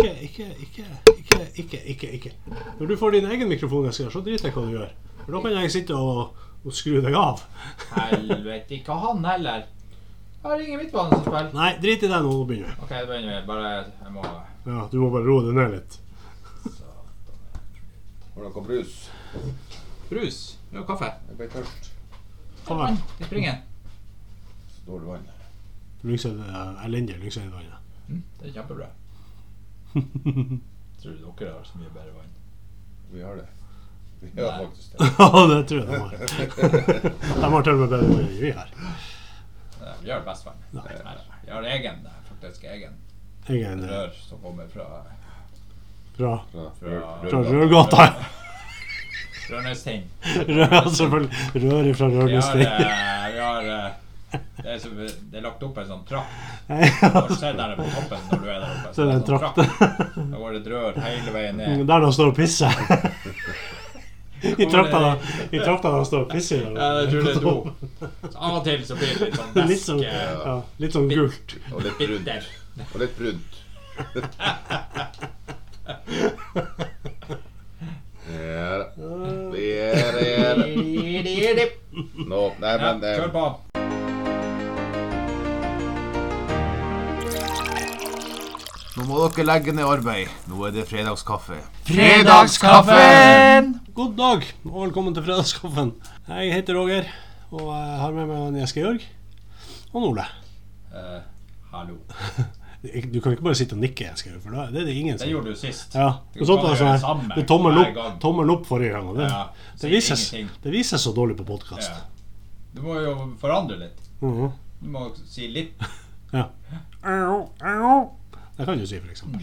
Ikke. Når du får din egen mikrofon, så driter jeg hva du gjør. For da kan jeg sitte og skru deg av. Helvete, ikke han heller. Jeg har ingen midtbanespill. Nei, drit i det nå, nå begynner vi. Ok, det begynner vi. Bare, jeg må... Ja, du må bare roe det ned litt. Har du noe brus? Brus? Ja, kaffe. Jeg ble tørst. Vann, i springen. Så dårlig vann. Elendig Lyngsøyvann. Det er kjempebra. Tror du dere har så mye bedre vann? Vi har det. Vi har faktisk det. Ja, det tror jeg de har. De har til og med bedre vann enn vi har. Vi har best vann. Nei, vi har faktisk egen rør som kommer fra Rørgata. Rørnøystein. Selvfølgelig. Rør fra Rørnøystein. Det er lagt opp en sånn trakt. Du ser der på toppen når du er der oppe. Så det er en trakt. Da går det et rør hele veien ned. Der de står og pisser. I trakta de står og pisser. Ja, jeg tror det er to. Så av og til så blir det litt sånn væske. Litt sånn gult. Og litt brunt. Og litt brunt. Ja da. Nå, nei, men kjør på. Nå må dere legge ned arbeid. Nå er det fredagskaffe. Fredagskaffen! God dag, og velkommen til fredagskaffen. Jeg heter Roger, og jeg har med meg Jens Georg og Ole. Hallo. Du kan ikke bare sitte og nikke, Jens Georg, for det er det ingen som... Det gjorde du sist. Ja, det er tommel opp forrige gang, og det vises så dårlig på podcast. Ja. Du må jo forandre litt. Du må si litt. Ja. Det kan du si, for eksempel.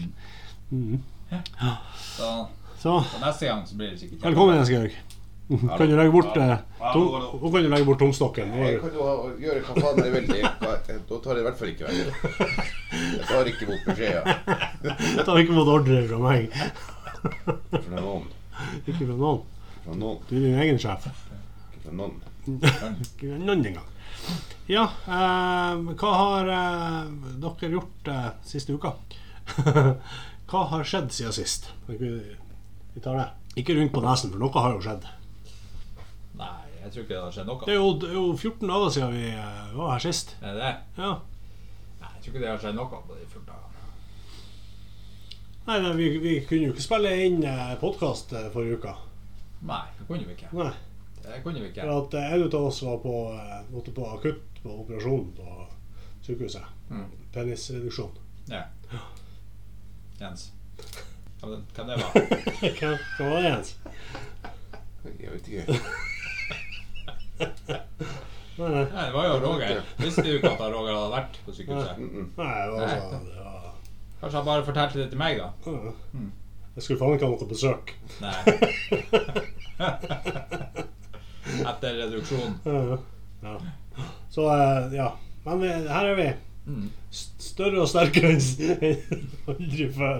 Så neste gang så blir det sikkert... Velkommen, Jens Georg. Kan du legge bort tomstokken? Jeg kan jo gjøre hva faen jeg vil. Da tar jeg i hvert fall ikke vekk. Jeg tar ikke mot beskjeder. Jeg tar ikke mot ordre fra meg. Fra noen. Ikke fra noen. Fra noen. Du er din egen sjef. Ikke fra noen. Ikke fra noen engang. Ja, hva har dere gjort siste uka? Hva har skjedd siden sist? Vi tar det. Ikke rundt på nesen, for noe har jo skjedd. Nei, jeg tror ikke det har skjedd noe. Det er jo 14 dager siden vi var her sist. Er det? Ja. Nei, jeg tror ikke det har skjedd noe på de 14 dagene. Nei, vi kunne jo ikke spille inn podcast forrige uka. Nei, det kunne vi ikke. Nei. Det kunne vi ikke. For at en av oss var måtte på akutt på operasjon på sykehuset. Penisreduksjon. Ja. Jens. Hva det var? Hva var det, Jens? Jeg vet ikke. Nei, det var jo Roger. Visste du ikke at Roger hadde vært på sykehuset? Nei, det var Kanskje han bare fortalte det til meg da? Jeg skulle faen ikke ha noe besøk. Nei. Etter reduksjon. Ja. Så, ja. Men her er vi. Større og sterkere enn aldri før.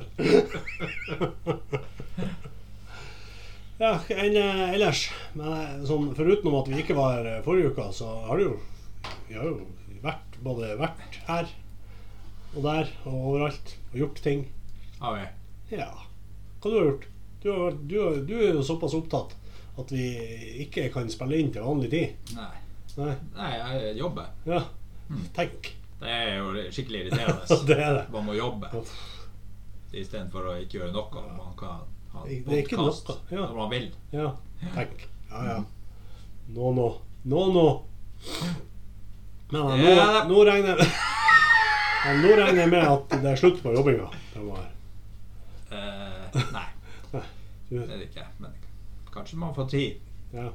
Ja, ellers. Men sånn, foruten at vi ikke var her forrige uka, så har vi har jo både vært her og der og overalt og gjort ting. Har vi? Ja. Hva du har gjort? Du er jo såpass opptatt at vi ikke kan spille inn til vanlig tid. Nei, jeg jobber. Ja, tenk. Det er jo skikkelig irriterende. Det er det. Man må jobbe. I stedet for å ikke gjøre noe. Man kan ha en podcast når man vil. Ja, tenk. Ja. Nå. Men nå regner jeg med at det er slutt på jobbinga. Nei. Det er det ikke, men kanskje man får tid. Ja.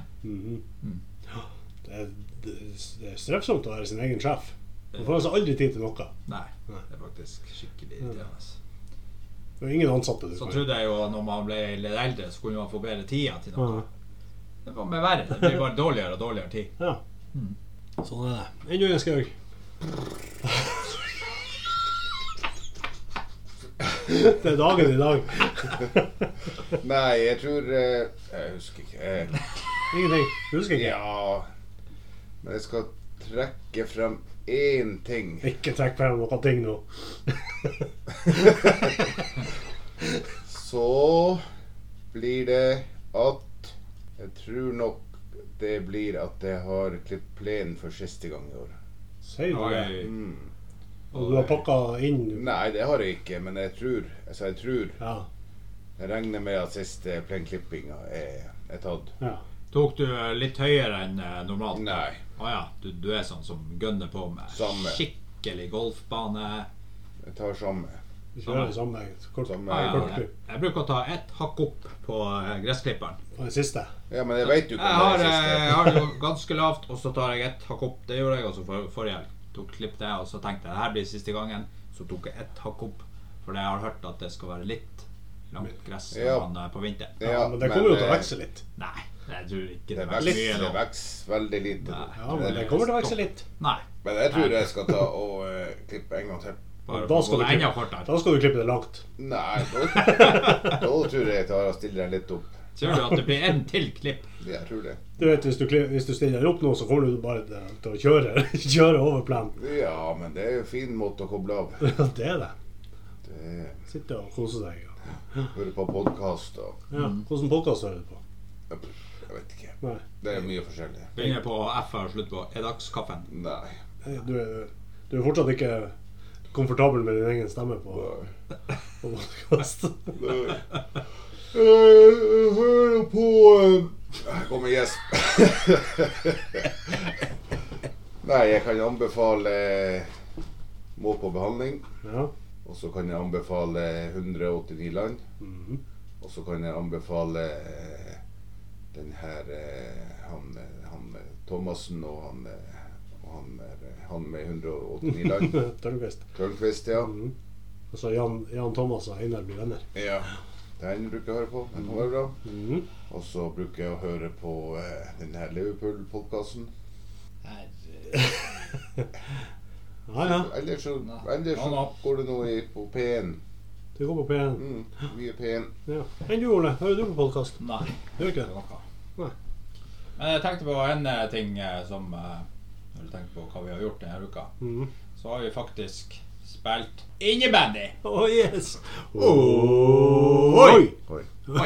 Det er strevsomt å være sin egen sjef. Man får altså aldri tid til noe. Nei, det er faktisk skikkelig irriterende. Det er ingen ansatte. Så trodde jeg jo at når man ble litt eldre, så kunne man få bedre tid til noe. Det var med verre. Det blir bare dårligere og dårligere tid. Ja. Sånn er det. Enn du, Jens Georg? Det er dagen i dag. Nei, jeg tror jeg husker ikke. Ingenting. Du husker ikke? Ja. Men jeg skal trekke frem én ting. Ikke trekk frem noen ting nå. så blir det at jeg tror nok det blir at jeg har klippet plenen for siste gang i år. Sier du det? Oi. Og du har pakket inn? Nei, det har jeg ikke, men jeg tror Ja. jeg regner med at siste plenklippinga er tatt. Ja. Tok du litt høyere enn normalt? Nei. Åja, du er sånn som gønner på med Samme. skikkelig golfbane. Jeg tar samme. Du kjører det samme kort. Jeg bruker å ta ett hakk opp på gressklipperen. Og den siste? Ja, men jeg vet jo ikke Jeg om har, det er siste. jeg har det jo ganske lavt, og så tar jeg ett hakk opp. Det gjorde jeg også forrige helg. Tok klipp det, og så tenkte jeg, her blir siste gangen. Så tok jeg ett hakk opp, for jeg har hørt at det skal være litt langt gress på vinteren. Ja, men det kommer jo til å vekse litt. Nei, jeg tror ikke Det det vekser mye vekser, nå. det vekser veldig lite. Nei. Ja, men det kommer til å vekse litt. Nei, Men jeg tror jeg skal ta og klippe en gang til. bare Da for skal å du gå enda klippe, kortere. da skal du klippe det langt. Nei, da tror jeg tar og stiller den litt opp. Ser du at det blir en til klipp? Jeg tror det. Du vet, hvis du stiller opp nå, så kommer du bare til å kjøre over plenen. Ja, men det er jo en fin måte å koble av. Ja, det er det. Det Sitte og kose deg. Høre på podcast og Ja. Hvordan podcast hører du på? jeg vet ikke. Nei. Det er mye forskjellig. Begynner på F og slutt på edagskaffen. Nei. Du er fortsatt ikke komfortabel med din egen stemme på podcast. Jeg hører på Her kommer gjesp. Nei, jeg kan anbefale Må på behandling. Ja. Og så kan jeg anbefale 189 land. Mhm. Og så kan jeg anbefale den her han Thomassen og han med 189 land. Tørnquist. Tørnquist, ja. Mhm. Og så Jan Thomas og Einar blir venner. Ja. Den bruker jeg å høre på. Den kan være bra. Mhm. Og så bruker jeg å høre på den her Liverpool-podcasten. Ja, ja. Ellers så går det noe på P1. Du går på P1. Mye P1. Ja. Enn du, Ole? Hører du på podcast? Nei, Gjør du ikke ikke det? noe. Nei. Men jeg tenkte på en ting som når du tenker på hva vi har gjort denne uka, Mhm. så har vi faktisk spilt innebandy. Oh, yes! Oi! Oi. Oi.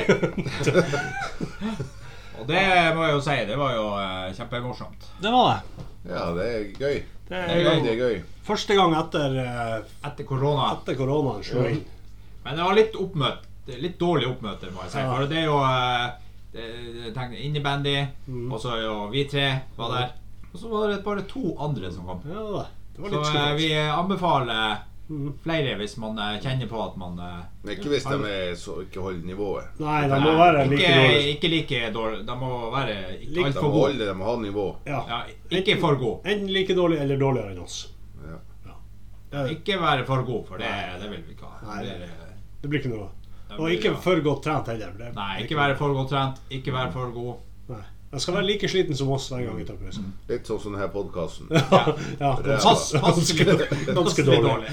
Og det må jeg jo si, det var jo kjempemorsomt. Det var det. Ja, det er gøy. Det er er gøy. Det er gøy. første gang etter Etter korona. koronaen slår inn. Men det var litt dårlig oppmøte, må jeg si. Ja. For det er jo jeg tenkte innebandy, og så jo vi tre var der. Og så var det bare 2 andre som kom. Ja, det var Så litt skuffende. vi anbefaler flere hvis man kjenner på at man Men ikke hvis de ikke holder nivået. Nei, de må være like dårlige. ikke like dårlig. De må være ikke Like- alt De for må gode. holde, de må ha nivå. Ja. Ja, ikke for god. Enten like dårlig eller dårligere enn oss. Ja. Ja. Ikke være for god, for det vil vi ikke ha. Nei. Det blir, Det blir ikke noe. det Og blir ikke bra. for godt trent heller. for det Nei, blir ikke være for godt trent, ikke være for god. Nei. Jeg skal være like sliten som oss hver gang jeg tar pause. Litt sånn som denne podcasten. Ja, ganske dårlig.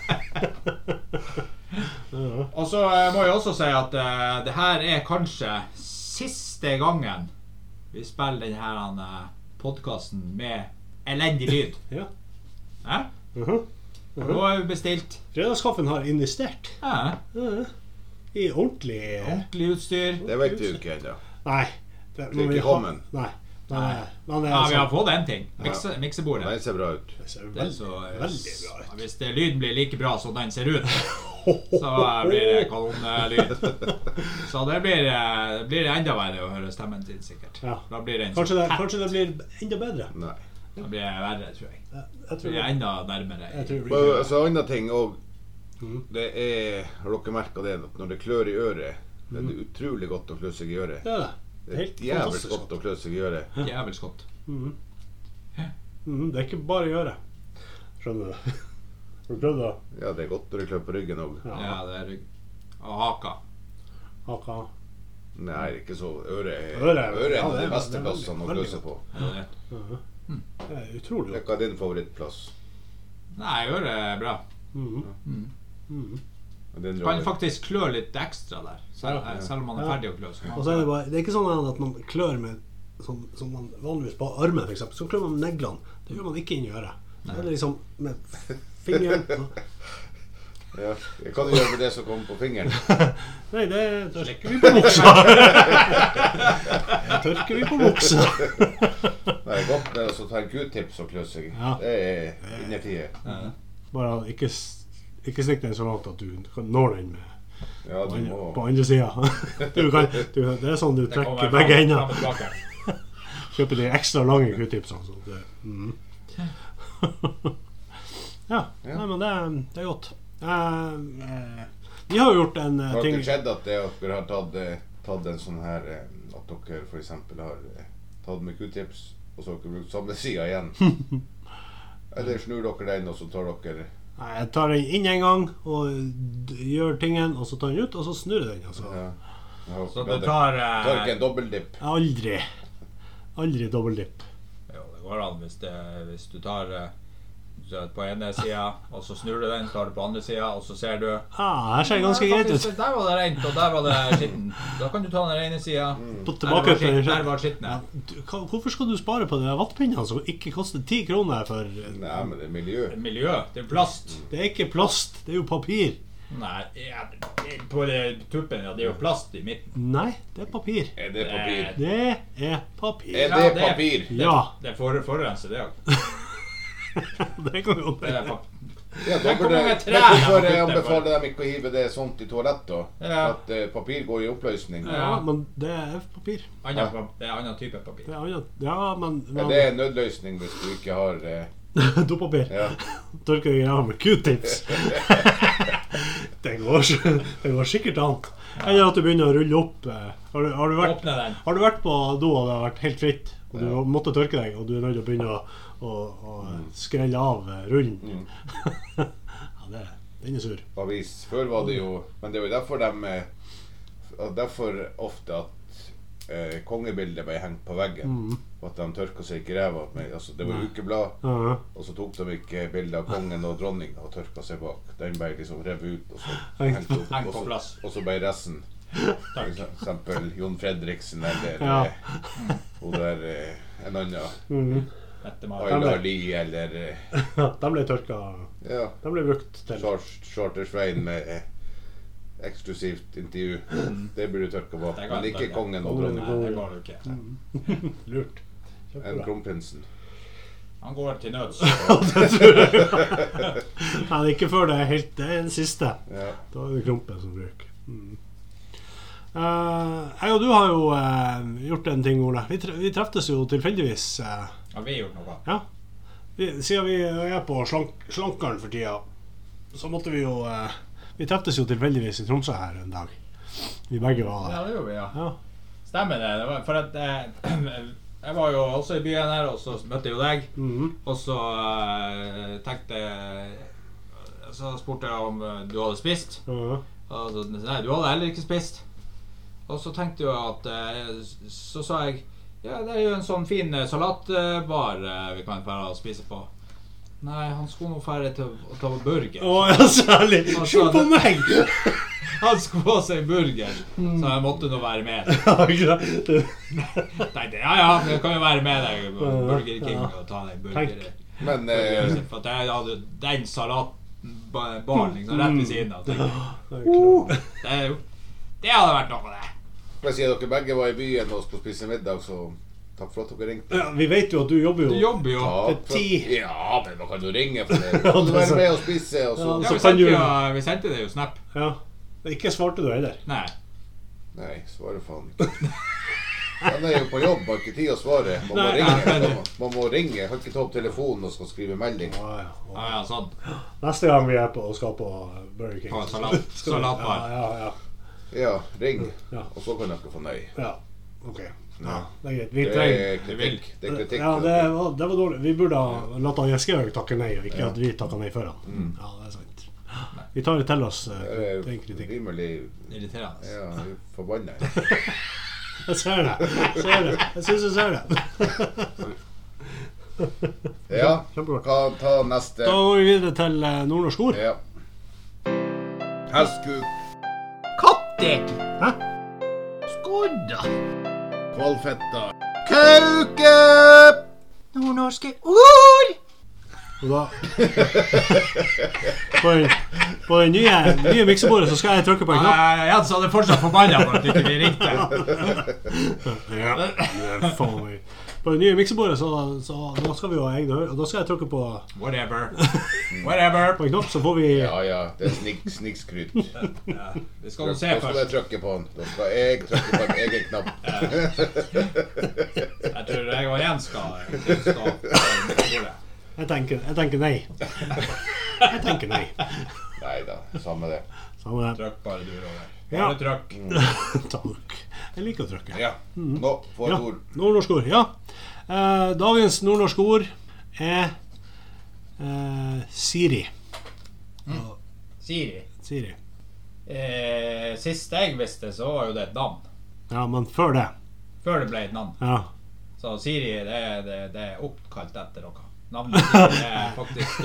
Og så må jeg også si at det her er kanskje siste gangen vi spiller denne podcasten med elendig lyd. Ja. Hæ? Mhm. Nå har vi bestilt Fredagskaffen har investert i ordentlig ordentlig utstyr. Det vet du ikke ennå. Nei. Det er ikke kommet. Nei. Men Ja, vi har fått en ting. Miksebordet. Den ser bra ut. Det ser Det er veldig, så, veldig bra ut. hvis lyden blir like bra som den ser ut, så blir det kanonlyd. Så det blir enda verre å høre stemmen sin, sikkert. Ja. Da blir den Kanskje så tett. det blir enda bedre. Nei. Da blir det verre, tror jeg. Jeg Det tror blir enda nærmere. jeg tror det Og blir så andre ting òg. Det er, har dere merket det, at når det klør i øret, det er utrolig godt å klø seg i øret. det er det. Det er Helt jævlig fantastisk godt å klø seg i øret. Jævlig godt. Det er ikke bare å gjøre. Skjønner du? Har du prøvd å Ja, det er godt når det klør på ryggen òg. Ja, det er rygg. Og haka. haka? Nei, ikke så. Øret Øret, er ja, en det av er de beste veldig, plassene å veldig klø seg på. Det er utrolig godt. Hva er din favorittplass? Nei, øret er bra. Den Kan faktisk klø litt ekstra der, selv om man er ferdig å klø. Og så er det er ikke sånn at man klør med som man vanligvis på armen, for eksempel. Så klør man med neglene. Det gjør man ikke inni øret. Det er liksom med fingeren. Ja. Hva du gjør med det som kommer på fingeren? Nei, det tørker vi på buksa. Det tørker vi på buksa. Det er godt med å ta en Q-tips og klø seg. Ja. Det er innertid. Bare ikke stikk den så langt at du kan nå den med Ja, du må. på andre siden. Det er sånn du trekker begge ender. Kjøper de ekstra lange Q-tipsene. Så det, Ja, nei, men det er godt. Vi har jo gjort en Har ting. det skjedd at dere har tatt en sånn her at dere for eksempel har tatt med Q-tips og så har dere brukt samme siden igjen? Eller snur dere den og så tar dere Nei, jeg tar den inn en gang og gjør tingen, og så tar den ut, og så snur jeg den. Altså. Ja. Så du tar ikke en dobbeldipp? Aldri dobbeldipp. Jo, det går an hvis du tar på ene siden, og så snur du den, tar du på andre siden, og så ser du Her ser det ganske greit ut. Der var det rent, og der var det skitten. Da kan du ta den ene siden. Der var skitten. Hvorfor skal du spare på de vattpinnene som ikke koster 10 kroner for? Nei, men det er miljø. Miljø, det er plast. Det er ikke plast, det er jo papir. Nei, på tuppen, ja, det er jo plast i midten. Nei, det er papir. Er det papir? Det er papir. Er det papir? Ja. Det er forurenset, det òg. Det kan jo det. Ja, da burde hvorfor anbefaler dem ikke å hive det sånt i toalettet? Ja. At papir går i oppløsning. Ja, men det er papir. Det er annen type papir. Det er annet. Ja, men Det er en nødløsning hvis du ikke har dopapir. Ja. Tørker deg av med Q-tips. Det går sikkert an. Eller at du begynner å rulle opp. Har du vært på do og det har vært helt fritt, og du måtte tørke deg, og du er nødt til å begynne å skrelle av rullen? Ja, den er sur. Før var det jo, men det er jo derfor ofte at kongebildet ble hengt på veggen, for at de tørket seg ikke ræva. Altså, det var ukeblad, og så tok de ikke bilder av kongen og dronningen og tørket seg bak. Den ble liksom revet ut, og så hengt opp, og så ble resten. For eksempel Jon Fredriksen, eller og der en annen Ayla Lie, eller De ble tørket. Ja. De ble brukt til Charter-Svein med eksklusivt intervju. Det burde tørka bak, men ikke kongen og dronningen. Det går jo ikke. Lurt. En kronprinsen. Han går til nøds. Nei, ikke før det er helt. Det er den siste. Ja. Da er det krompen som bruker. Jeg og du har jo gjort en ting, Ole. Vi treftes jo tilfeldigvis. Ja, vi har gjort noe. Ja. Siden vi er på slankeren for tida, så måtte vi jo vi treftes jo tilfeldigvis i Tromsø her en dag. Vi begge var der. Ja, det gjorde vi, ja. Stemmer det. Det var for at jeg var jo også i byen her, og så møtte jeg jo deg. Og så så spurte jeg om du hadde spist. Og så, nei, du hadde heller ikke spist. Og så tenkte jeg at så sa jeg, ja, det er jo en sånn fin salatbar vi kan fære og spise på. Nei, han skulle nå fære til å ta burger. Ja, særlig. Se på meg! Han skulle få seg burger, så jeg måtte nå være med. Tenkte, ja, jeg kan jo være med deg på Burger King og ta deg burger. Men for jeg hadde den salatbaren liksom rett ved siden av. Det hadde vært noe det. Men siden dere begge var i byen og skulle spise middag, så takk for at dere ringte. Ja, vi vet jo at du jobber jo. Du jobber jo. Ja, men man kan jo ringe for det. Du kan være med og spise, og så... Ja, vi sendte det jo snap. Ja, ikke svarte du heller. Nei, svarer faen ikke. Han er jo på jobb, har ikke tid å svare. Man må ringe, har ikke ta opp telefonen og skal skrive melding. Ja, sånn. Neste gang vi er på og skal på Burger King. På salatbar. Ja, ring, og så kan dere få nøy. Ja, ok. Ja, det er greit. Det er kritikk. Ja, det var dårlig. Vi burde ha latt han Gjeskjøg takke nei, og ikke at vi takker nei før han. Ja, det er sant. Vi tar det til oss, den kritikken. Rimelig irriterende. Ja, forbannet. Jeg ser det. Jeg synes jeg ser det. Ja, kan ta neste. Da går vi videre til nordnorsk ord. Ja. Hestkuk. Katti. Hæ? Skodda. Kvalfetta. Kauke. Nordnorske ord. Og da på det nye miksebordet så skal jeg trykke på en knapp. Jens hadde fortsatt forbannet for at ikke vi ringte. Ja, faen meg. På det nye miksebordet så da skal vi jo ha egne høyre. Og da skal jeg trykke på Whatever. På en knapp, så får vi... Ja, det er snikskryt. Ja, vi skal jo se Da skal jeg trykke på den. Da skal jeg trykke på en egen knapp. Jeg tror jeg og Jens skal på miksebordet. Jeg tenker nei. Jeg tenker nei. Neida, samme det. Trykk bare du, Roger. Ja. Bare trykk. Takk. Jeg liker å trykke. Ja, nå får et ord. Nordnorsk ord, ja. Dagens nordnorsk ord er Siri. Siri. Sist jeg visste, så var jo det et navn. Ja, men før det. Før det ble et navn. Ja. Så Siri, det er oppkalt etter noe. Navnet Siri er faktisk...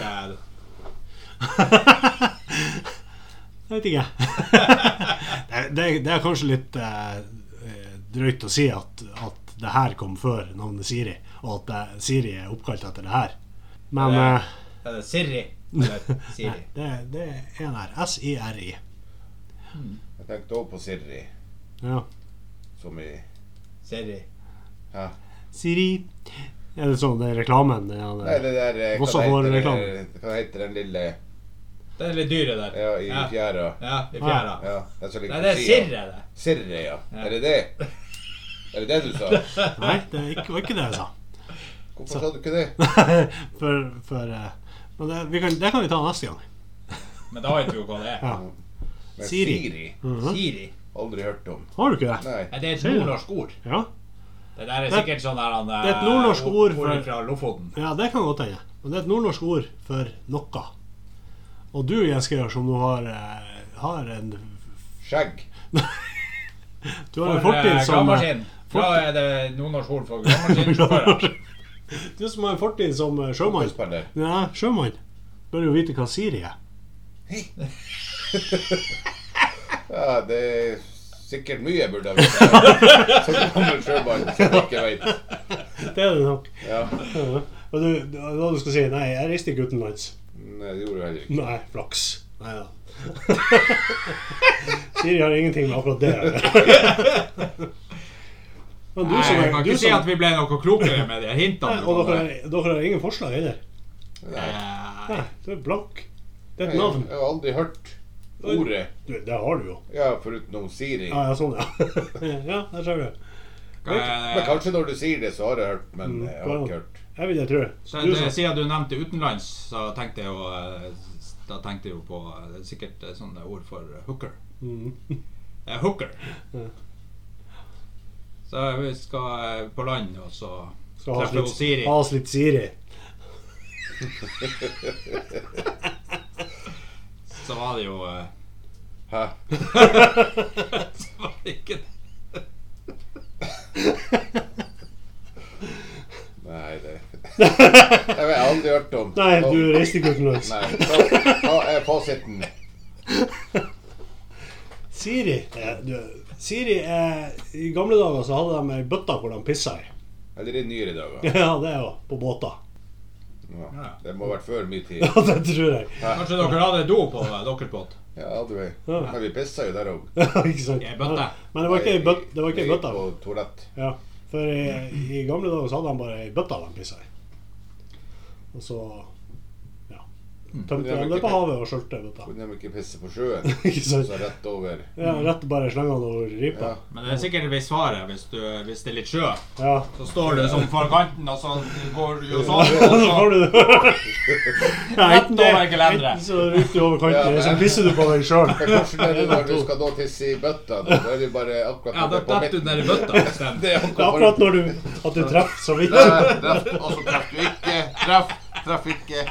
Jeg vet ikke. Det er kanskje litt drøyt å si at det her kom før navnet Siri, og at Siri er oppkalt etter det her. Men er det Siri? Eller Siri? Nei, det er en her. S-I-R-I. Jeg tenkte også på Siri. Ja. Som i... Siri. Ja. Siri. Er det sånn, det er reklamen? Nei, det der... Hva heter den lille... Det er litt dyre der. Ja, i fjæra. Ja, i fjæra. Ja, nei, det er Sirre det. Sirre, ja. Er det det? Er det det du sa? Nei, det var ikke det jeg sa. Hvorfor sa du ikke det? Men det kan vi ta neste gang. Men da vet vi jo hva det er. Ja. Siri. Siri. Aldri hørt om. Har du ikke det? Nei. Det er et nordnorsk ord. Ja. Det der er sikkert sånn her det er et nordnorsk ord fra Lofoten. Ja, det kan godt hende. Men det er et nordnorsk ord for noe. Og du, Jens Geir, som du har en... Skjegg. Du har en fortid som... Gravemaskin. Da er det nordnorsk ord for gravemaskin. Du som har en fortid som sjømann. Ja, sjømann. Bør jo vite hva Siri er. Ja, det er sikkert mye jeg burde ha visst. Som gammel sjømann, som jeg ikke vet. Det er det nok. Ja. Og da du skal si, nei, jeg reiste ikke utenlands. Nei, det gjorde du heller ikke. Nei, flaks. Neida. Siri har ingenting med akkurat det. Men jeg kan ikke si at vi ble noe klokere med de hintene. Og dere har ingen forslag heller? Nei, det er blank. Det er et navn. Jeg har aldri hørt ordet. Det har du jo. Ja, foruten om Siri. Ja, sånn, ja. Ja, der ser du. Men kanskje når du sier det, så har jeg hørt, men jeg har ikke hørt. Jeg vil det tro. Siden du nevnte utenlands, så tenkte jeg jo på sikkert sånne ord for hooker. Hooker. Så vi skal på land, og så treffer vi Siri. Ha oss litt Siri. Så var det jo Hæ? Så var det ikke det. Nei, det jeg har aldri hørt om. Nei, du reiste ikke utenlands. Nei, hva er fasiten? Siri i gamle dager så hadde de en bøtta hvor de pisset i. Eller i nyere dager. Ja, det er jo på båter. Ja, det må ha vært før mye tid. Ja, det tror jeg. Kanskje dere hadde do på deres båt? Ja, hadde vi. Men vi pisset jo der også. Ja, ikke sant. I bøtte? Men det var ikke i bøtta. På toalett. Ja, for i gamle dager så hadde de bare en bøtta de pisset i. Og så tømte de det på havet og skjølte bøtta. Kunne de ikke pisse på sjøen? Ikke sant? Så rett over. Ja, rett bare slengene over ripa. Ja. Men det er sikkert ved svaret hvis det er litt sjø. Ja. Så står du sånn for kanten, og så går du jo sånn, og så får du det. Rett over gelendere. Enten så rykker du over kanten, eller så pisser du på deg selv. Men kanskje når du skal da tisse i bøtta, da er det bare akkurat ja, da detter du ned i bøtta. Det er akkurat når du treffer så vidt. Og så treffer du ikke. Treff ikke.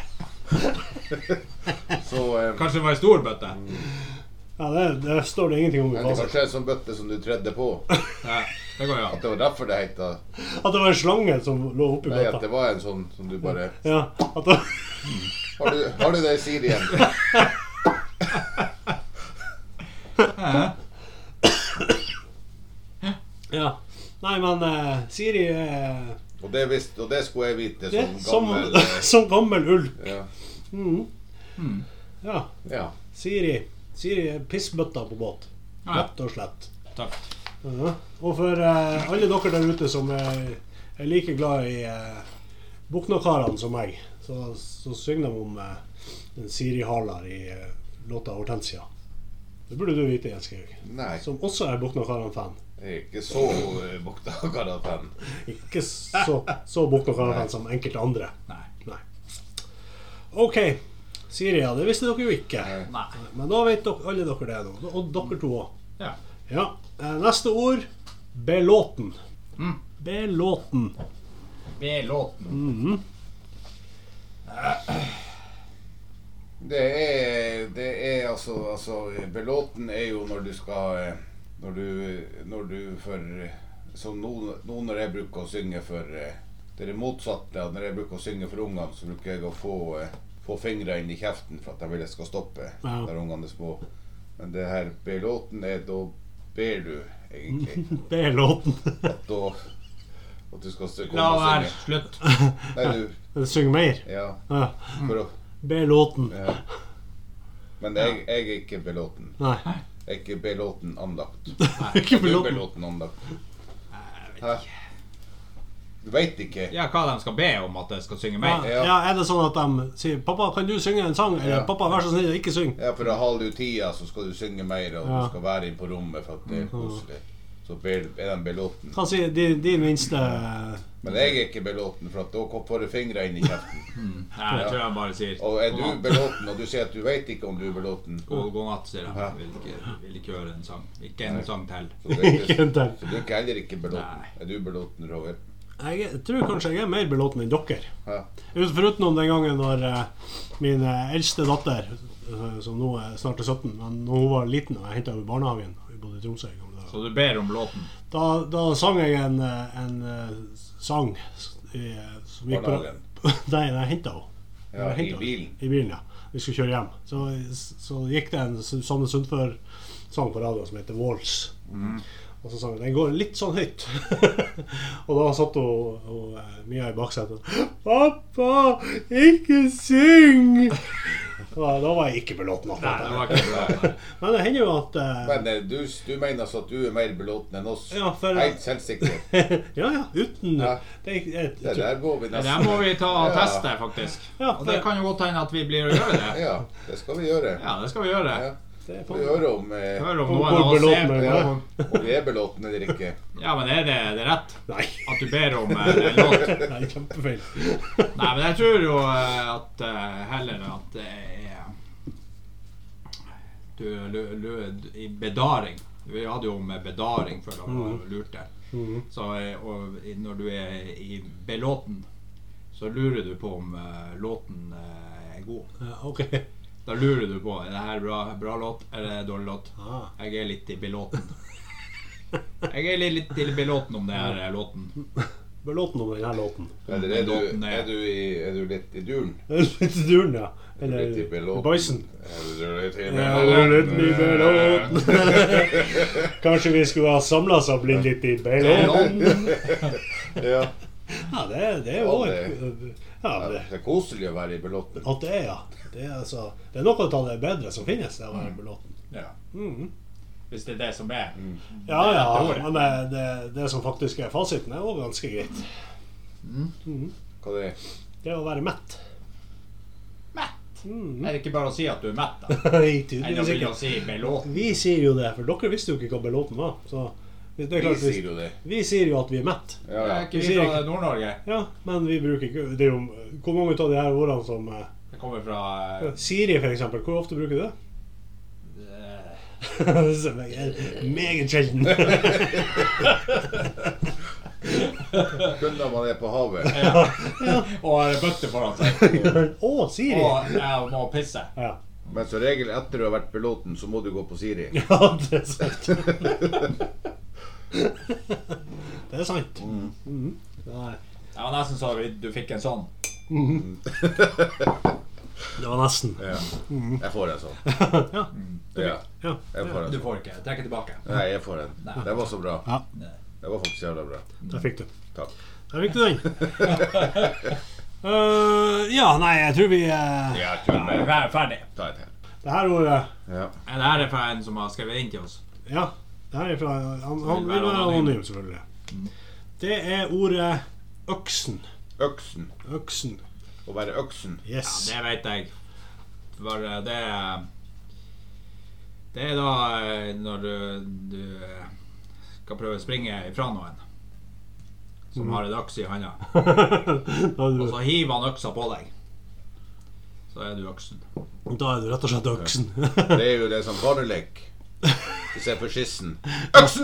Så, kanskje det var en stor bøtte. Ja, det står det ingenting om i fasen. Det kanskje er en sånn bøtte som du tredde på. Ja, det går jo. At det var derfor det heter. At det var en slange som lå oppi bøtta. Nei, at det var en sånn som du bare. Ja, at det... Har du det i Sirien? Ja. Nei, men Siri Og det skulle jeg vite som gammel ulk. Ja. Ja. Siri er pissbøtta på båt. Rett og slett. Takk. Og for alle dere der ute som er like glad i Buknakarene som meg, så synger de om Siri Halar i låta Hortensia. Det burde du vite, Jens Georg. Nei. Som også er Buknakaran-fan. Jeg er ikke så Buknakaran-fan. Ikke så Buknakaran-fan som enkelte andre. Nei. Ok, Siri, ja, det visste dere jo ikke. Nei. Men da vet alle dere det nå. Og dere to også. Ja. Neste ord, belåten. Belåten. Belåten. Det er altså belåten er jo når du skal når du for som nå når jeg bruker å synge for det er det motsatte. Når jeg bruker å synge for ungene, så bruker jeg å få fingre inn i kjeften for at jeg vil jeg skal stoppe når ungene er små. Men det her belåten er da ber du egentlig belåten at du skal synge. La være, slutt. Nei, du synger mer. Ja. For å belåten. Ja. Men jeg er ikke belåten. Nei. Jeg er ikke belåten anlagt. Ikke belåten anlagt. Jeg vet ikke. Du vet ikke. Ja, hva de skal be om at jeg skal synge mer. Ja, er det sånn at de sier, pappa, kan du synge en sang? Eller pappa, vær så snill, ikke syng. Ja, for da holder du tida, så skal du synge mer, og du skal være inn på rommet for at det er koselig. Så er de belåten. Kan si, din minste... Men jeg er ikke belåten, for at da får du fingre inn i kjeften. Nei, det tror jeg bare sier. Og er du belåten, og du sier at du vet ikke om du er belåten. God natt, sier jeg. Vil ikke høre en sang. Ikke en sang til. Ikke en til. Så du er heller ikke belåten. Er du belåten, Roger? Jeg tror kanskje jeg er mer belåten enn dere. Ja. Foruten om den gangen når min eldste datter, som nå er snart 17, men når hun var liten og jeg hentet henne i barnehagen, vi bodde i Tromsø. Så du ber om låten? Da sang jeg en sang som gikk på... Nei, jeg hentet henne. Ja, i bilen. I bilen, ja. Vi skulle kjøre hjem. Så gikk det en Sanne Sundfør-sang på radio som heter Walls. Og så sang den går litt sånn høyt. Og da satt hun Mia i baksetet. Pappa, ikke syng! Da var jeg ikke belåten. Nei, det var ikke belåten. Men det hender jo at... Men du mener så at du er mer belåten enn oss? Ja, helt selvsikker? ja, uten... Ja. Det der går vi nesten. Det må vi ta og teste, faktisk. Ja, og det kan jo godt hende at vi blir å gjøre det. Ja, det skal vi gjøre. Ja, det skal vi gjøre. Ja. Vi hører om noen av oss om vi er belåten eller ikke. Ja, men er det rett? Nei. At du ber om en låt? Nei, kjempefeil. Nei, men jeg tror jo at heller at det er i bedaring. Vi hadde jo med bedaring før da vi lurte. Så når du er i belåten, så lurer du på om låten er god. Ja, ok. Da lurer du på, er det her bra låt, eller er det dårlig låt? Jeg er litt i belåten. Jeg er litt i belåten om det her låten. Belåten om denne låten. Eller er du litt i duren? Litt i duren, ja. Eller litt i belåten. Bison. Er du litt i belåten? Kanskje vi skulle ha samlet oss og blitt litt i belåten? Ja. Ja, det er jo det er koselig å være i belåten. At det er, ja. Det er noe av det bedre som finnes, det å være i belåten. Ja. Hvis det er det som er. Ja, men det som faktisk er fasiten er også ganske greit. Hva det er? Det å være mett. Mett? Er det ikke bare å si at du er mett da? Nei, enn å ville si belåten? Vi sier jo det, for dere visste jo ikke hva belåten var. Så det er klart, sier jo det. Vi sier jo at vi er mett. Ja. Er ikke vi fra Nord-Norge? Ja, men vi bruker ikke det er jo, hvor mange av de her ordene som det kommer fra Siri for eksempel, hvor ofte bruker du det? Meget sjelden. Kun når man er på havet. Ja. Og har bøtte foran seg. Siri. Og jeg må pisse. Ja. Men så regel etter du har vært belåten, så må du gå på Siri. Ja, det er sant. Det er sant. Det var nesten så du fikk en sånn. Det var nesten. Ja. Jeg får en sånn. Ja. Jeg får en. Du får ikke. Trekke tilbake. Nei, jeg får en. Det var så bra. Ja. Det var faktisk jævla bra. Der fikk du. Takk. Der fikk du den. Ja, nei, jeg tror vi Ja, kjør med. Ferdig. Ta et her. Det her ordet Ja. Det her er fra en som har skrevet inn til oss. Ja, det her er fra han vil være anonym, selvfølgelig. Det er ordet øksen. Øksen. Øksen. Å være øksen. Yes. Ja, det vet jeg. Det er da når du skal prøve å springe ifra noen som har en øks i handa, og så hiver han øksa på deg, så er du øksen. Da er du rett og slett øksen. Det er jo det som barnelek. Du ser på skissen. Øksen!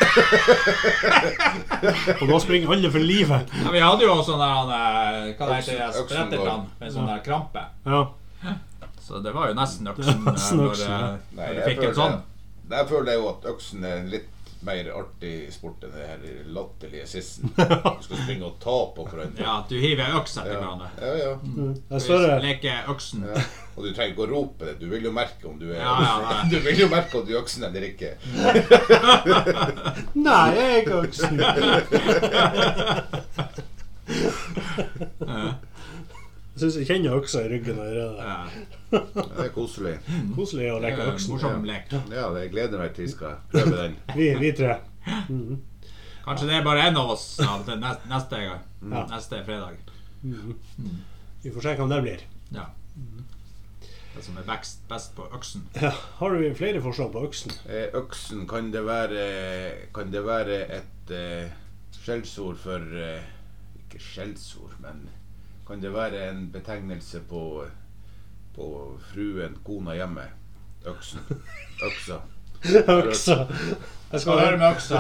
Og da springer alle for livet. Ja, vi hadde jo sånn der hva det heter, sprettertann med sånn der krampe. Ja. Så det var jo nesten øksen Nesten når øksen, ja. Nei, du fikk en sånn. Jeg føler jo at øksen er en litt mer artig sport enn det her latterlige sissen. Du skal springe og ta på hverandre. Ja, du hiver øks etter hverandre. Ja. Jeg svarer Leker øksen. Ja. Og du trenger ikke å rope det. Du vil jo merke om du er Ja, Du vil jo merke om du er øksen eller ikke. Nei, jeg er ikke øksen. Jeg synes jeg kjenner øksa i ryggen allerede. Ja. Det er koselig. Koselig å leke øksen. Morsom lek. Ja, jeg gleder meg til jeg skal prøve den. Vi tre. Kanskje det er bare en av oss til neste fredag. Vi får se hva det blir. Ja. Det som er best på øksen. Ja, har du flere forslag på øksen? Øksen, kan det være et skjellsord for ikke skjellsord, men kan det være en betegnelse på fruen, kona hjemme? Øksen. Øksa. Øksa. Jeg skal høre med øksa.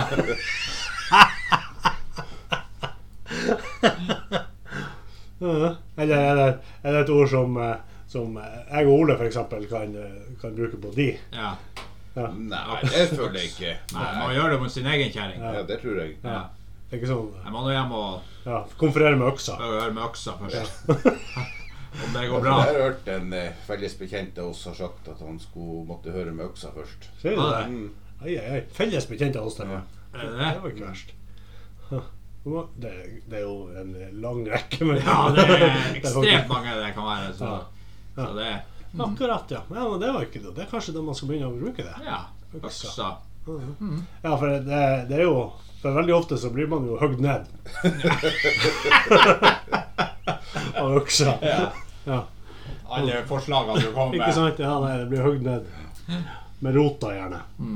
Eller er det et ord som jeg og Ole for eksempel kan bruke på de? Ja. Nei, det føler jeg ikke. Nei, man må gjøre det mot sin egen kjæring. Ja, det tror jeg. Ja. Det er ikke sånn Jeg må nå hjem og konferere med øksa. høre med øksa først. Om det går Jeg bra. har hørt en felles bekjent av oss har sagt at han skulle måtte høre med øksa først. Ser du Ja, det? Mm. Ai. Felles bekjent av oss der. Ja. Er det Det det? var ikke verst. Det er jo en lang rekke. Men Ja, det er faktisk- ekstremt mange det kan være. Så det er Akkurat, ja. Ja, men det var ikke det. Det er kanskje da man skal begynne å bruke det. Ja, øksa. Ja, for det er jo for veldig ofte så blir man jo høgd ned av øksa. Ja. Alle forslagene du kommer Ikke med. sant? Ja, nei, det blir høgd ned med rota gjerne.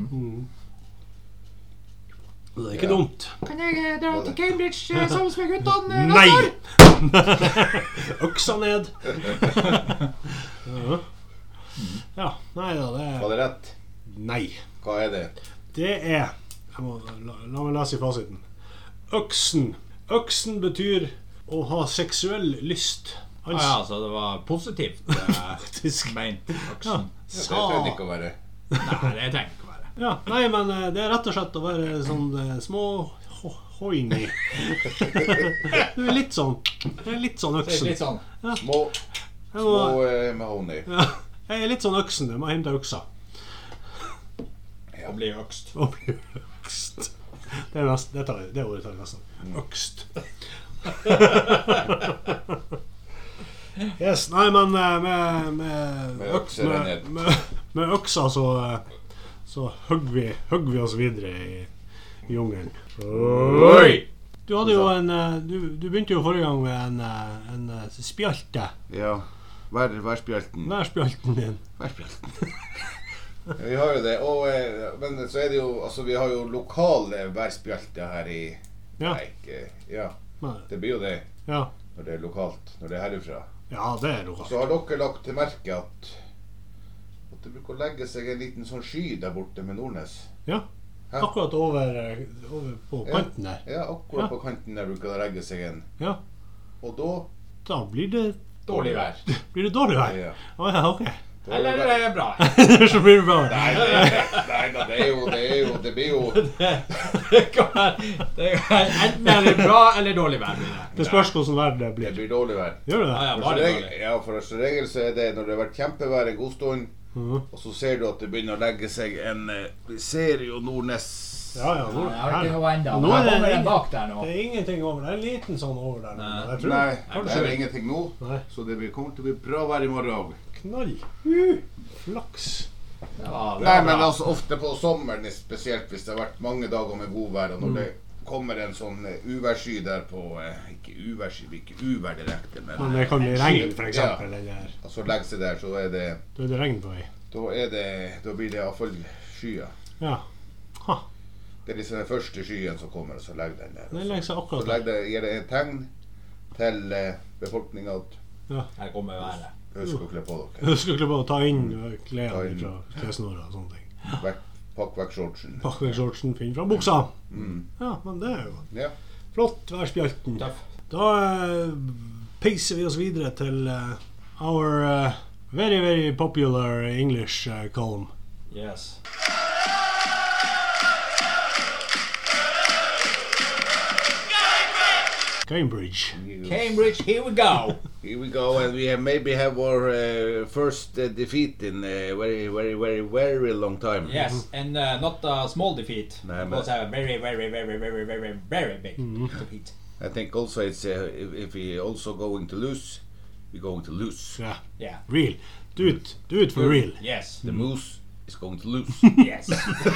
Og det er ikke dumt. Kan jeg dra til Cambridge sammen med guttene? Nei! Øksa ned. Ja, nei da, Var det rett? Nei. Hva er det? Det er la meg lese i fasiten. Øksen betyr å ha seksuell lyst. Ja, så det var positivt Faktisk. ment Ja, øksen. Det trenger ikke å være. Nei, det trenger ikke å være. ja, nei, men det er rett og slett å være sånn små hoini. Du er litt sånn øksen. Litt sånn. Små mahogni. Ja, jeg er litt sånn øksen. Jeg må hente øksa. Å bli økst. Og bli økst. Det ordet tar jeg nesten. Økst. Yes, nei, men med øksa så hugger vi oss videre i jungelen. Oi! Du hadde jo du begynte jo forrige gang med en spjalte. Ja. Vær spjalten. Hva er spjalten din? Vær spjalten. Vi har jo det, men så er det jo, altså vi har jo lokale værspjalter her i Ja. Nei, ikke, ja, Nei. det blir jo det Ja, når det er lokalt, når det er herifra. ja det er lokalt. Så har dere lagt til merke at det bruker å legge seg en liten sånn sky der borte med Nordnes. Ja, Hæ? akkurat over på kanten der. Ja, akkurat Ja. på kanten der bruker det å legge seg en. Ja, Og da da blir det Dårlig vær. dårlig vær. Ja. Ja, ok. Eller er det bra? Så blir det bra. Nei, det blir jo Det er enten er det bra eller dårlig vær. Det spørs hvordan vær det Det blir. blir dårlig vær. Gjør det det? Ja, For bare som regel, dårlig. ja, for som regel så er det når det har vært kjempevær en god stund, Mhm. og så ser du at det begynner å legge seg en Vi ser jo Nordnes Ja, Jeg har ikke noe enda. Nå Her kommer en bak der nå. Det er ingenting over. Det er en liten sånn over der. Jeg tror. Nei, det Kanskje. er ingenting nå. Nei. Så det kommer til å bli bra vær i morgen òg. Knall. Flaks. Det var Nei, men bra. altså ofte på sommeren, spesielt hvis det har vært mange dager med god vær, og når det kommer en sånn uværsky der på ikke uvær direkte, Men det kan bli regn, for eksempel. Ja. Eller, Og så legger seg der, så er det da er det regn på vei. Da blir det iallfall skyer. Ja. Ha. Det er liksom den første skyen som kommer, og så legger den der. Den legger seg Så akkurat der. gir det et tegn til befolkningen at Her kommer været. husk å kle på dere. Husk å klippe å ta inn klærne fra klesnåra og sånne ting. Pakk vekk shortsen. Pakk vekk shortsen, finn fram buksa. Ja, men det er jo Ja. flott værspjalten. Tøff. Da peiser vi oss videre til our very, very popular English column. Yes. Cambridge. Cambridge, here we go. Here we go, and we maybe have our first defeat in a very long time. Yes, and not a small defeat. Nej, It men- was a very big defeat. I think also it's if we also going to lose, we're going to lose. Yeah, Yeah. real. Do it for real. Yes. The moose is going to lose. Yes.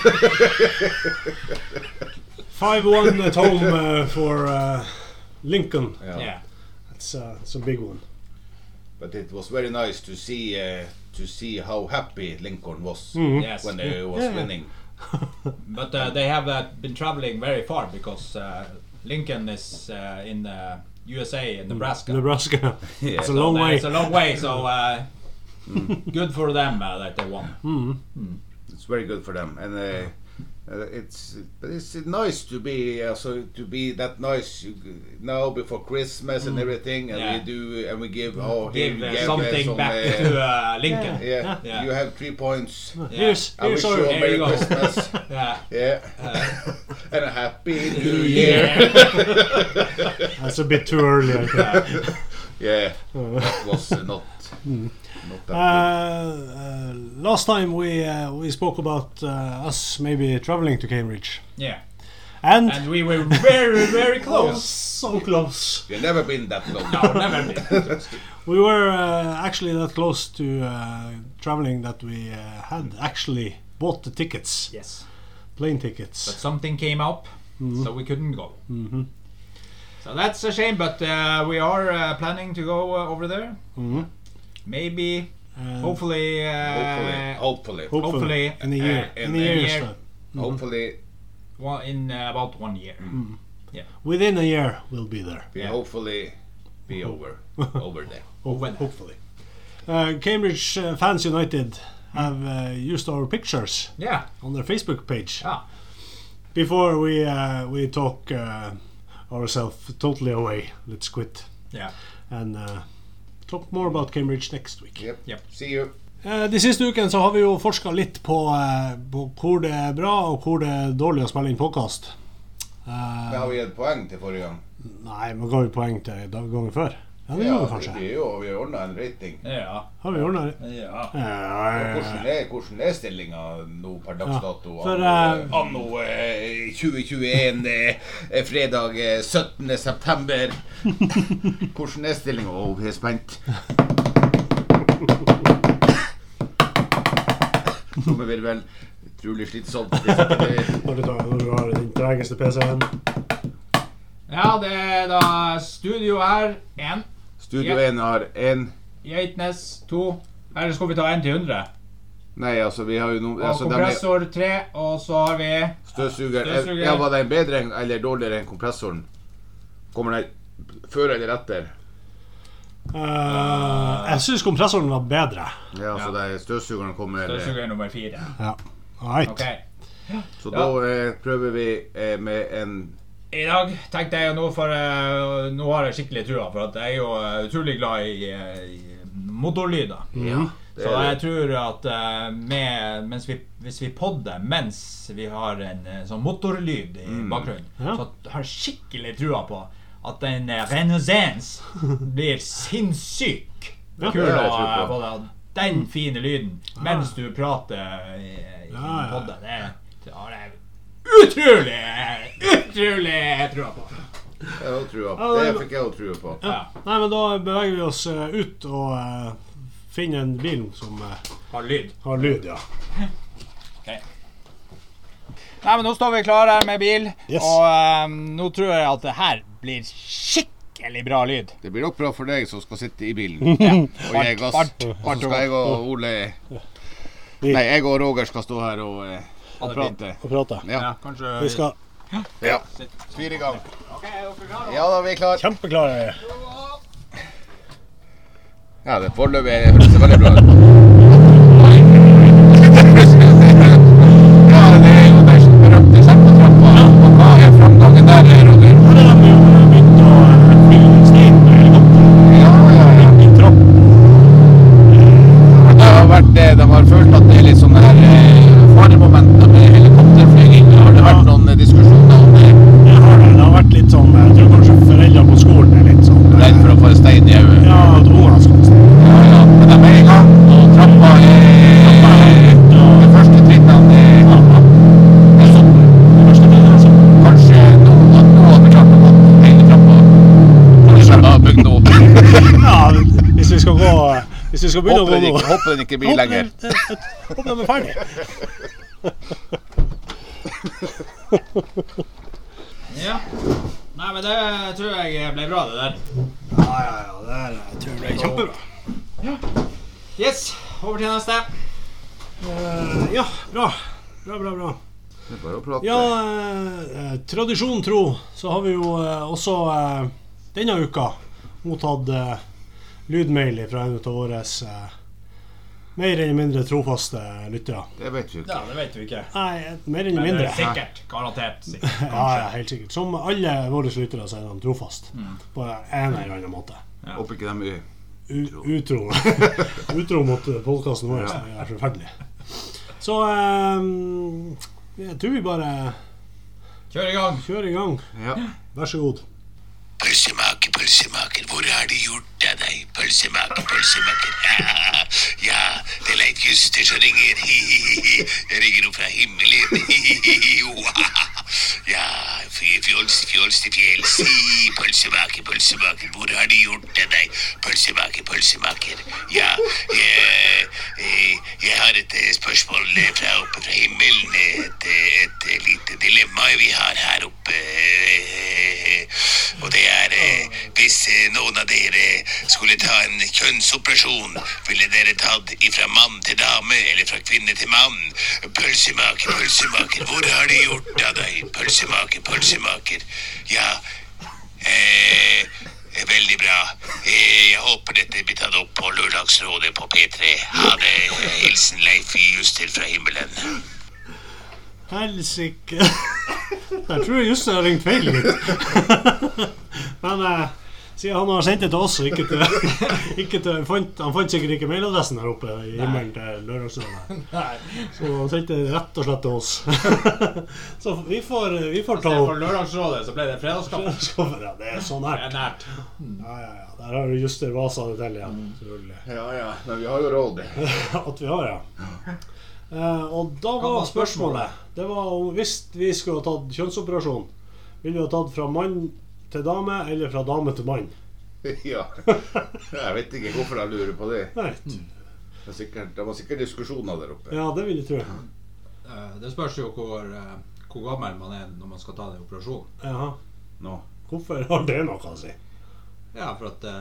5-1 at home for Lincoln. Yeah. It's a big one. But it was very nice to see how happy Lincoln was Yes. when they was Yeah. winning. But they have been traveling very far because Lincoln is in USA, in Nebraska. Nebraska. Yeah. It's a long way. It's a long way, so good for them that they won. It's very good for them, and it's nice to be that nice now before Christmas and everything, and Yeah. we give Give something back to Lincoln. yeah. Yeah. You have 3 points. Here's I wish our you a There Merry you go. Christmas. Yeah. Yeah, and a Happy New Year. That's a bit too early, I think. Yeah, that was not that Last time we spoke about us maybe traveling to Cambridge, Yeah. and And we were very close. so close. good. You've never been that close. No, never been. We were actually that close to traveling that we had actually bought the tickets, Yes. plane But tickets. something came up, so we couldn't go. So that's a shame, but we are planning to go over there. Maybe, hopefully, Hopefully, in a year, in in a a year's year. time. hopefully, in about 1 year. Within a year we'll be there. we Yeah. hopefully be over there. Hopefully. Cambridge Fans United have used our pictures Yeah. on their Facebook page Yeah. before we talk ourselves totally away. Let's quit Yeah. and talk more about Cambridge next week. Yep. Yep. See you. De siste uken så har vi jo forsket litt på hvor det er bra og hvor det er dårlig å spille inn podcast. Men har vi gitt poeng til forrige gang? Nei, man ga jo poeng til gangen før. Ja, det gjør vi kanskje. Vi har ordnet en rating. Ja. Har vi ordnet det? Ja. Hvordan er stillinga nå per dags dato? for, Anno 2021, fredag 17. september. Hvordan er stillinga? Vi er spent. Kommer vi vel utrolig slitsomt. Når du har den tregeste PC-en. Ja, det er da studio her. 1. Studio 1 har 1. Geitnes 2. Eller skal vi ta 1 til 100? Nei, altså vi har jo noen Og altså, kompressor 3, og så har vi Støvsuger. Støvsuger. Ja, var den bedre eller dårligere enn kompressoren? Kommer den før eller etter? Jeg synes kompressoren var bedre. Ja, så det er støvsugeren kommer støvsuger nummer 4. Ja. Alright. Ok. Så da prøver vi med en I dag tenkte jeg jo nå, for nå har jeg skikkelig trua, for at jeg er jo utrolig glad i motorlyder. Ja, det Så er jeg det. tror at hvis vi podder mens vi har en sånn motorlyd i bakgrunnen, Ja. så har jeg skikkelig trua på at den Renaissance blir sinnssyk Ja. kul Det har jeg tro på. på det. Den fine lyden mens du prater i Ja. podden. Det har jeg utrolig trua på. Jeg tror på. Det fikk jeg å tro på. Ja. Nei, men da beveger vi oss ut og finner en bil som Har lyd, ja. Ok. Nei, men nå står vi klare her med bil. Yes. Og nå tror jeg at det her blir skikkelig bra lyd. Det blir nok bra for deg som skal sitte i bilen og gi gass. Og så skal jeg og Ole Nei, jeg og Roger skal stå her og prate. Ja, kanskje vi skal Fyr i gang. Ok, er dere klare? Ja, da er vi klare. Kjempeklare. Ja, det foreløpig høres veldig bra ut. Ja, det er jo der som berømte kjempetrappa. Og hva er framgangen der, Roger? Her er de jo begynt å fylle stein med helikopter. Ja. I trapp. Det har vært det. De har følt at det er litt sånn her faremomenter med helikopterflyging. Har det vært noen diskusjoner om det? Det har vært litt sånn, jeg tror kanskje foreldre på skolen er litt sånn. Redd for å få en stein i øyet. Ja, at ungene skal få stein. Ja, men de er i gang, og trappa er de første trinnene er sånn. Kanskje nå har vi klart å gå hele trappa. Kanskje de har bygd noe opp. Ja, hvis vi skal begynne å gå nå. Håper den ikke blir lenger. Håper de er ferdig. Ja. Nei, men det tror jeg ble bra, det der. Ja, det der tror jeg ble kjempebra. Yes, over til neste. Ja, bra. Det er bare å prate. Ja, tradisjon tro, så har vi jo også denne uka mottatt lydmail fra en av våres mer eller mindre trofaste lyttere. Det vet vi ikke. Ja, det vet vi ikke. Nei, mer eller Men det mindre. er sikkert, garantert sikkert. Ja, helt sikkert. Som alle våre lyttere så er de trofast på en eller annen måte. Ja. Håper ikke de er Utro Utro mot podcasten vår, som er forferdelig. Så jeg tror vi bare Kjør i gang. Ja. Vær så god. Pølsemaker, hvor har de gjort av deg? Pølsemaker. Ja, det er Leif Juster som ringer. Jeg ringer opp fra himmelen. Ja, fjols til fjells. Pølsemaker, hvor har de gjort av deg? Pølsemaker. Ja, jeg har et spørsmål fra oppe fra himmelen. Et lite dilemma vi har her oppe. Og det er hvis noen av dere skulle ta en kjønnsoperasjon, ville dere tatt ifra mann til dame eller fra kvinne til mann? Pølsemaker, hvor har de gjort av deg? Pølsemaker. Ja, veldig bra. Jeg håper dette blir tatt opp på Lørdagsrådet på P3. Ha det. Hilsen Leif Juster fra himmelen. Helsike. Jeg tror jeg just har ringt feil litt. Men siden han har sendt det til oss og ikke til han fant sikkert ikke mailadressen her oppe i himmelen til Lørdagsrådet. Så han sendte det rett og slett til oss. Så vi får ta opp. For Lørdagsrådet så ble det fredagskaffe. Ja, det er så nært. Det er nært. Ja. Der har du Juster Vasa det til igjen. Ja, men vi har jo råd. At vi har, ja. Og da var spørsmålet, det var om hvis vi skulle ha tatt kjønnsoperasjon, ville vi ha tatt fra mann til dame eller fra dame til mann? Ja, jeg vet ikke hvorfor jeg lurer på det. Nei. Det var sikkert diskusjoner der oppe. Ja, det vil jeg tro. Det spørs jo hvor gammel man er når man skal ta den operasjonen. Jaha. Nå. Hvorfor har det noe å si? Ja, for at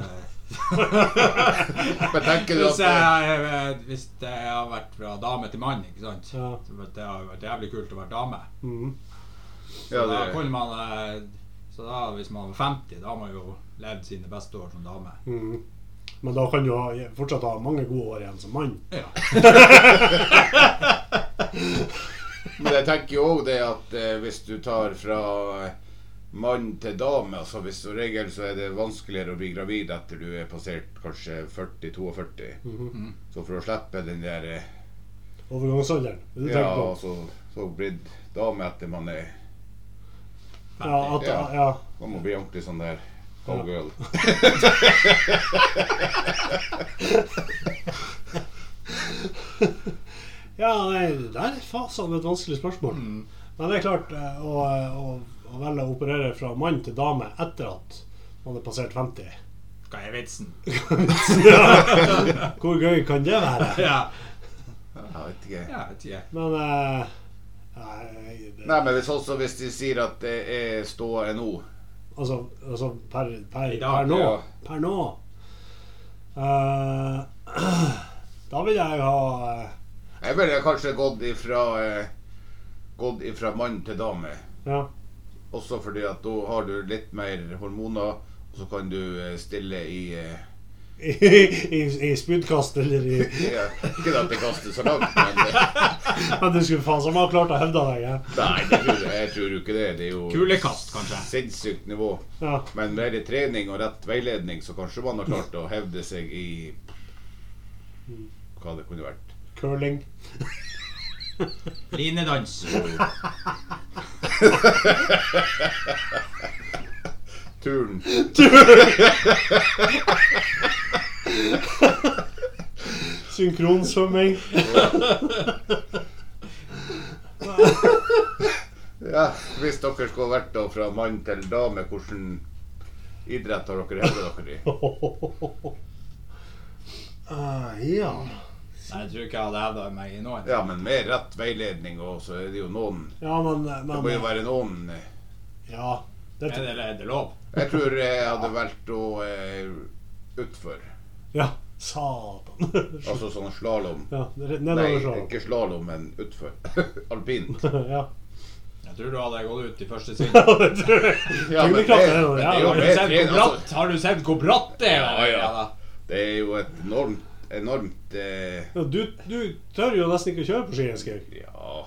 Men tenker du at hvis det har vært fra dame til mann, ikke sant? Ja. Så det har vært jævlig kult å være dame. Ja, Da kunne man så da, hvis man var 50, da har man jo levd sine beste år som dame. Men da kan du fortsatt ha mange gode år igjen som mann. Ja. Men jeg tenker jo også det at hvis du tar fra mann til dame, altså hvis som regel så er det vanskeligere å bli gravid etter du er passert kanskje 40-42. Så for å slippe den der Overgangsalderen. ja, så blir dame etter man er Ja. man må bli ordentlig sånn der cowgirl. Ja, nei, det er fasen et vanskelig spørsmål. Men det er klart å velge å operere fra mann til dame etter at man har passert 50. Hva er vitsen? Ja. Hvor gøy kan det være? Ja. Jeg vet ikke. Ja, vet ikke. Men Nei, men hvis de sier at det er ståa nå altså per dag, nå ja. Per nå da vil jeg ha Jeg ville kanskje gått ifra mann til dame. ja. Også fordi at da har du litt mer hormoner, og så kan du stille I spydkast eller i ja, ikke at det kaster så langt, men Men du skulle faen som har klart å hevde deg, ja. nei, jeg tror ikke det. Det er jo Kulekast, kanskje. sinnssykt nivå. Ja. Men med det trening og rett veiledning, så kanskje man har klart å hevde seg i hva det kunne vært. Curling. Linedans. Turn. Synkronsvømming. Ja, hvis dere skulle vært da fra mann til dame, hvordan idrett har dere hevdet dere i? Ja. Nei, jeg tror ikke jeg hadde hevdet meg i noen. Ja, men med rett veiledning, og så er det jo noen. Ja, men Det må jo være noen. ja, det Er det lov? Jeg tror jeg hadde valgt å utfor. ja, satan. Altså sånn slalom. Ja, Nei, nedover så. ikke slalom, men utfor. Alpin. Ja. Jeg tror du hadde gått ut i første sving. Ja, det tror jeg. Ja, men Tyngdekraft det- er jo men det, det er ja. jo Har du mer sett trening, hvor bratt, har du sett hvor bratt det er? Ja, ja. da? Det er jo et enormt Ja, du tør jo nesten ikke å kjøre på ski, Eskil. Ja.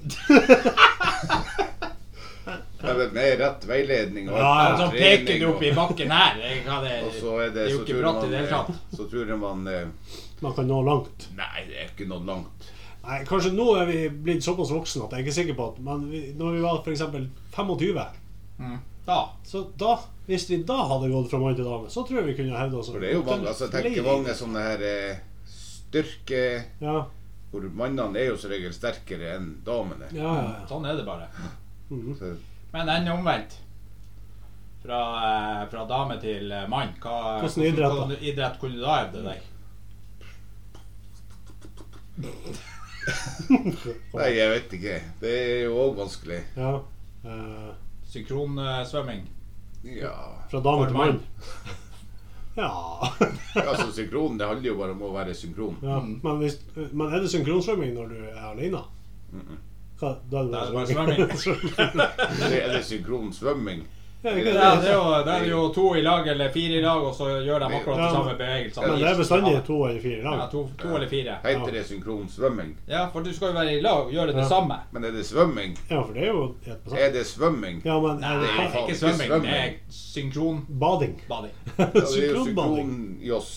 Men med rett veiledning og Ja, Så peker du opp i bakken her. og så er det, er jo så ikke tror bratt i det hele man, tatt. så tror man Man kan nå langt. nei, det er ikke noe langt. Nei, kanskje nå er vi blitt såpass voksne at jeg er ikke sikker på at men når vi var for eksempel 25, Da. så da, hvis vi da hadde gått fra mann til dame, så tror jeg vi kunne hevde oss. For det er jo mange, altså jeg tenker mange sånne her styrke, Ja, hvor mannene er jo så regel sterkere enn damene. ja. Sånn er det bare. Så, Men enn omvendt. Fra dame til mann. Hvordan idrett da? Idrett kunne du da hevde deg? nei, jeg vet ikke. Det er jo også vanskelig. Ja. Synkronsvømming. Ja, Fra dame For til mann. mann. Ja. altså synkron, det handler jo bare om å være synkron. Ja. Men er det synkronsvømming når du er alene? Hva, da er Det er det bare bare svømming. Er det synkron svømming? Ja, ikke Ja, det. det er jo 2 i lag eller 4 i lag, og så gjør de akkurat Ja, de samme bevegelsene. Men det er bestandig 2 eller 4 Ja, lag. 2 eller 4. Heter det synkron svømming? Ja, for du skal jo være i lag og gjøre det Ja. samme. Men er det svømming? Ja, for det er jo et bestand. Er det svømming? Ja, men Nei, er det det er faen ikke ikke svømming. Det svømming. er synkronbading. bading? Ja, det er jo Synkronbading. synkronjoss.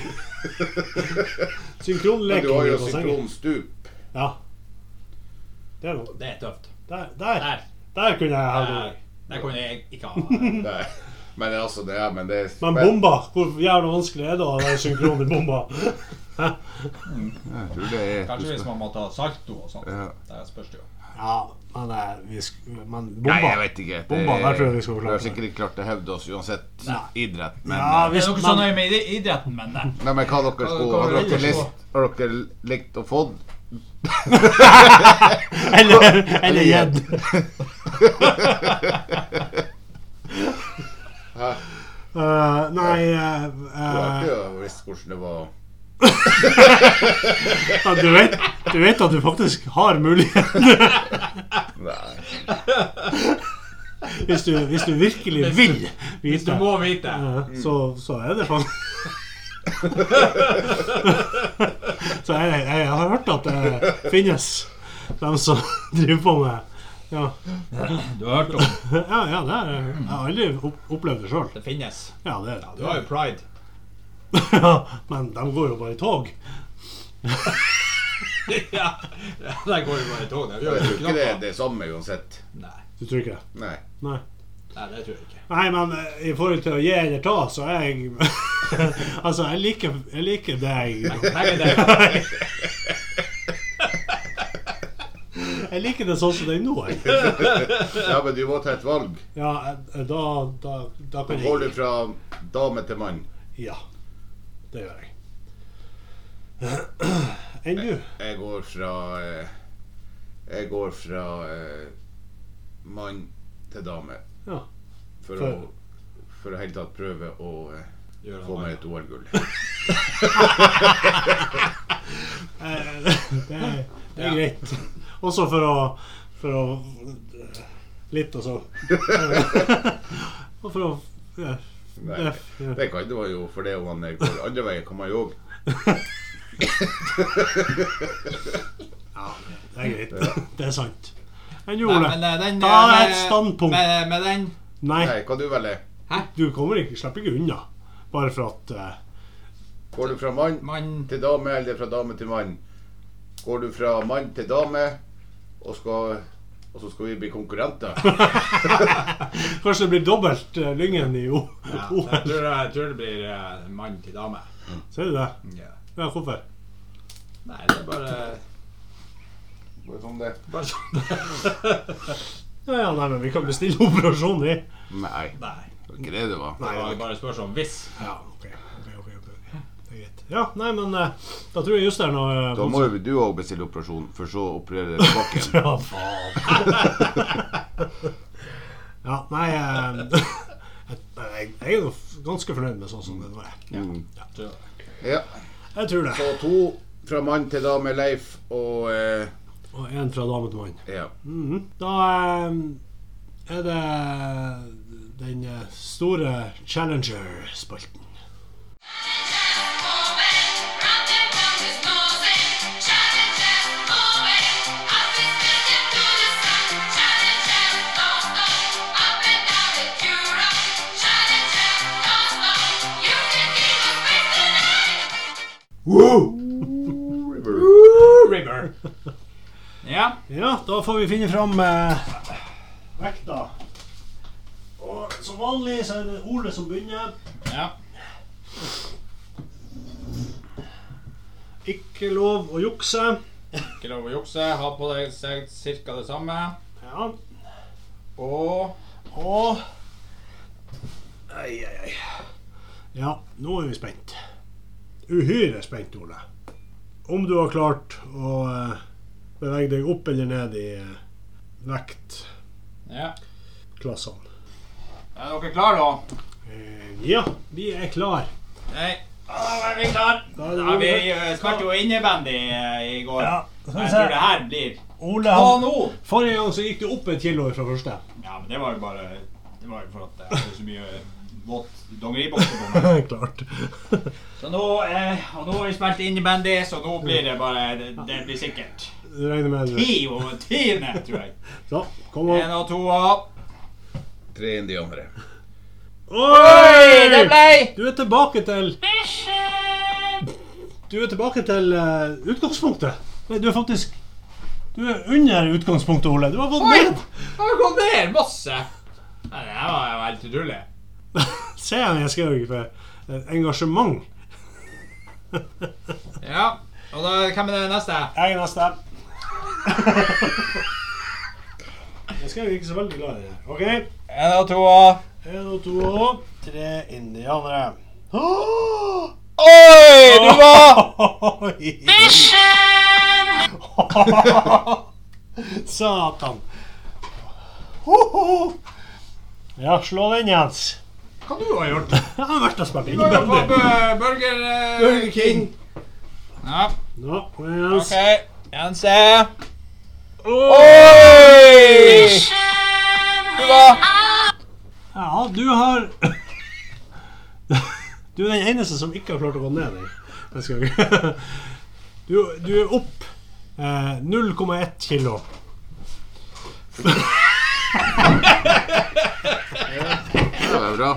Men Synkronleking du har i jo bassenget. synkronstup. Ja. Det er noe. Det er tøft. Der kunne jeg hevde meg. Det kunne jeg ikke ha. Nei. Men altså, det er men det er Men bomba, hvor jævla vanskelig er det å være synkron i bomba? Jeg tror det er Kanskje hvis man må ta salto og sånt. Ja. Det spørs det jo. Ja, men Nei, jeg bomba. vet ikke. Bomba, der tror jeg vi skal Vi klare har det. sikkert ikke klart å hevde oss uansett Nei. idrett. Men, Ja, Det hvis er noe så man nøye med idretten, men det. nei, men hva dere Hva skulle vil Har dere dere likt å få Eller gjedd. Hæ? Nei Du har ikke visst hvordan det var. ja, du vet at du faktisk har mulighet. Nei. Hvis du virkelig vil Hvis du vite, må vite. så er det faktisk Så jeg har hørt at det finnes dem som driver på med ja, Du har hørt om ja det er, jeg har aldri opplevd det selv. det finnes. Ja, det Du har jo pride. ja, men de går jo bare i tog. Ja, der går jo bare i tog. Det Jeg gjør tror jo ikke det er ikke det samme uansett. Nei. Du tror ikke det? Nei. Nei. Nei, det tror jeg ikke. Nei, men i forhold til å gi eller ta, så er jeg altså, jeg liker det jeg Nei, det Jeg liker det sånn som det nå. Ja, men du må ta et valg. Ja, da kan jeg... Går du fra dame til mann? Ja, det gjør jeg. Enn du? Jeg går fra mann til dame. Ja. For å helt tatt prøve å få meg et OL-gull. Det er greit. Også for å litt og så. Og for å Nei, det kan det være jo, for det om man går andre veien kan man jo også. Ja, det er greit. Det er sant. Men Nei, men ta et standpunkt. Med den... Nei, Hva du velger? Hæ? du slipper ikke unna. Bare for at... Går du fra mann til dame, eller fra dame til mann? Går du fra mann til dame, og så skal vi bli konkurrenter? Kanskje det blir dobbelt Lyngen i OL. Jeg tror det blir mann til dame. Ser du det? Ja. Ja, hvorfor? Nei, det er bare... Bare sånn det. Ja, nei, men vi kan bestille operasjon i. Nei, det var ikke det det var. Det var bare spørsmål hvis. Ja, ok. Det er greit. Ja, nei, men da tror jeg just det er noe... Da må jo du også bestille operasjon, for så operere det tilbake. Ja, faen. Ja, nei, jeg er jo ganske fornøyd med sånn som det var. Ja. Jeg tror det. Så 2 fra mann til dame, Leif, og 1 fra dame til mann. ja. Da er det den store Challenger-spalten. River. Ja. Ja, da får vi finne fram vekta. Og som vanlig så er det Ole som begynner. Ja. Ikke lov å jukse. Ikke lov å jukse. Ha på deg cirka det samme. Ja. Og Ei. Ja, nå er vi spent. Uhyre spent, Ole. Om du har klart å bevege deg opp eller ned i vektklassene. Er dere klare da? Ja, vi er klar. Nei. Er vi klar? Ja, vi spilte jo innebandy i går. Ja, jeg tror det her blir Ole, forrige gang så gikk du opp 1 kilo fra første. Ja, men det var jo bare for at jeg hadde så mye våt dongeribokser på meg. Klart. Så nå har vi spilt innebandy, så nå blir det bare, det blir sikkert. Du regner med det. 10 over 10, tror jeg. Så, kom opp. 1 og 2 3 indianere. Oi! Det ble! Du er tilbake til utgangspunktet. Nei, du er under utgangspunktet, Ole. Du har gått ned. Jeg har gått ned masse. Nei, det her var jo helt utrolig. Se jeg skrev ikke for engasjement. Ja, og da, hvem er det neste? Jeg er neste. Jeg skrev ikke så veldig glad i det. Ok. 1 og 2 1 og 2 3 indianere. Oi, du var! Satan. Ja, slå den, Jens. Hva du har gjort? Jeg har vært og spilt Du var jo på innebandy. Burger King. Ja, Nå, Jens. ok. Jens. Oi! Du var... Ja, du har... Du er den eneste som ikke har klart å gå ned i. Du er opp 0,1 kilo. Det var bra.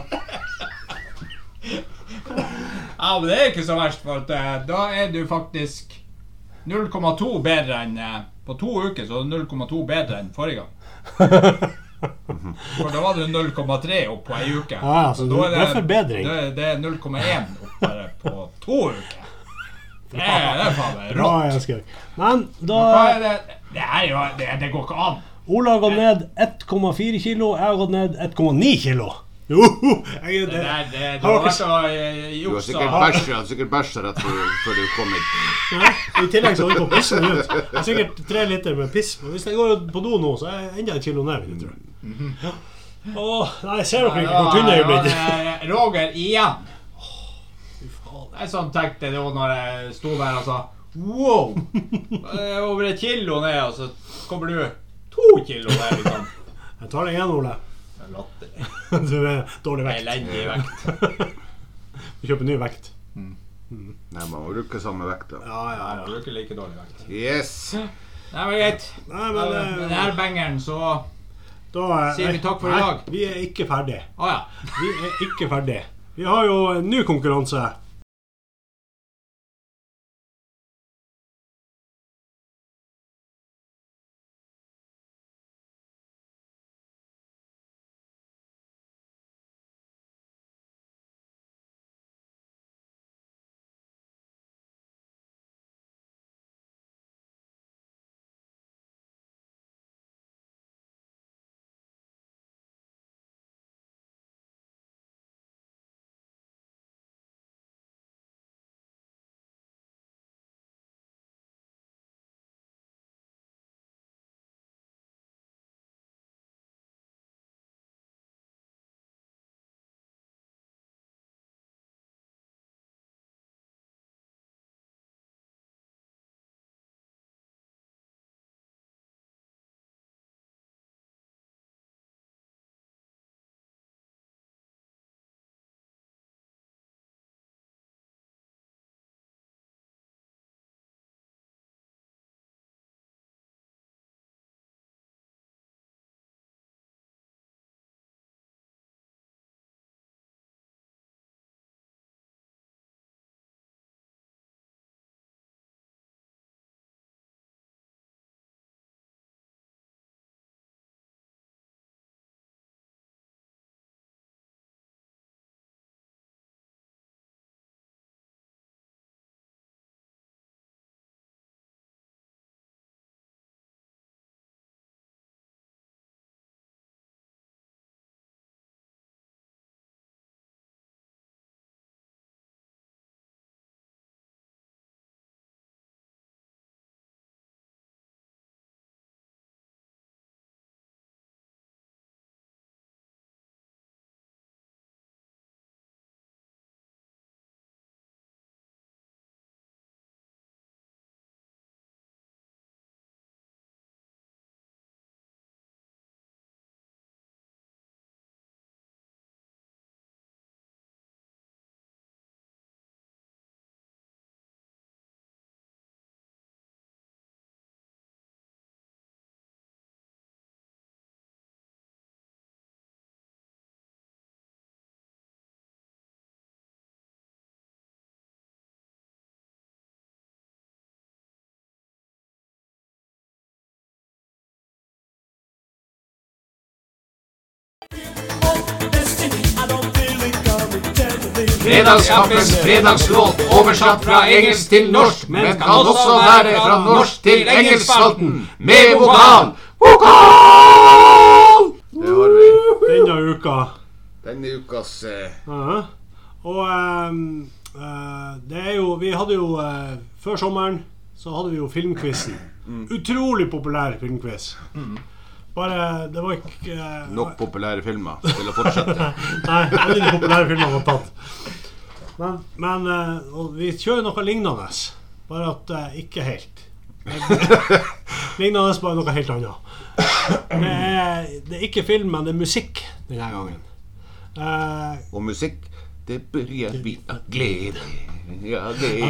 Ja, men det er ikke så verst, for at da er du faktisk 0,2 bedre enn på 2 uker, så er du 0,2 bedre enn forrige gang. For da var du 0,3 opp på en uke. Ja, så da det er forbedring. Det er 0,1 opp bare på 2 uker. Det er faen meg Bra, Jensgeir. Men da Hva er det? Det går ikke an. Ola har gått ned 1,4 kilo, jeg har gått ned 1,9 kilo. Jo, jeg Det har vært å Du har juksa. sikkert bæsja rett før du kom hit. Nei, i tillegg så holder jeg på å pisse meg ut. Jeg har sikkert 3 liter med piss. Og hvis jeg går på do nå, så er jeg enda 1 kilo ned, vil jeg tro. Ja. Åh, nei, ser dere ikke hvor tynn jeg er blitt? Roger igjen. Jeg sånn tenkte det også når jeg stod der og sa wow, det er over 1 kilo ned, og så kommer du 2 kilo ned, liksom. Jeg tar deg igjen, Ole. Det er latterlig. Du er dårlig vekt. Elendig vekt. Du kjøper ny vekt. Nei, man må bruke samme vekt da. Ja. Du bruker like dårlig vekt. Yes! Det var greit. Nei, men Den her bangeren, så da sier vi takk for i dag. Vi er ikke ferdig. ja. Vi er ikke ferdig. Vi har jo en ny konkurranse. Fredagskaffens fredagslåt oversatt fra engelsk til norsk, men kan også være fra norsk til engelskspalten med vokal. Vokal! Det har vi. Denne uka. Denne ukas Og det er jo, vi hadde jo før sommeren så hadde vi jo filmquizen. Utrolig populær filmquiz. Bare, det var ikke nok populære filmer til å fortsette. Nei, alle de populære filmene var tatt. Men og vi kjører noe lignende, bare at ikke helt. Lignende, bare noe helt annet. Det er ikke film, men det er musikk denne gangen. Og musikk, det bør vi av glede. Ja,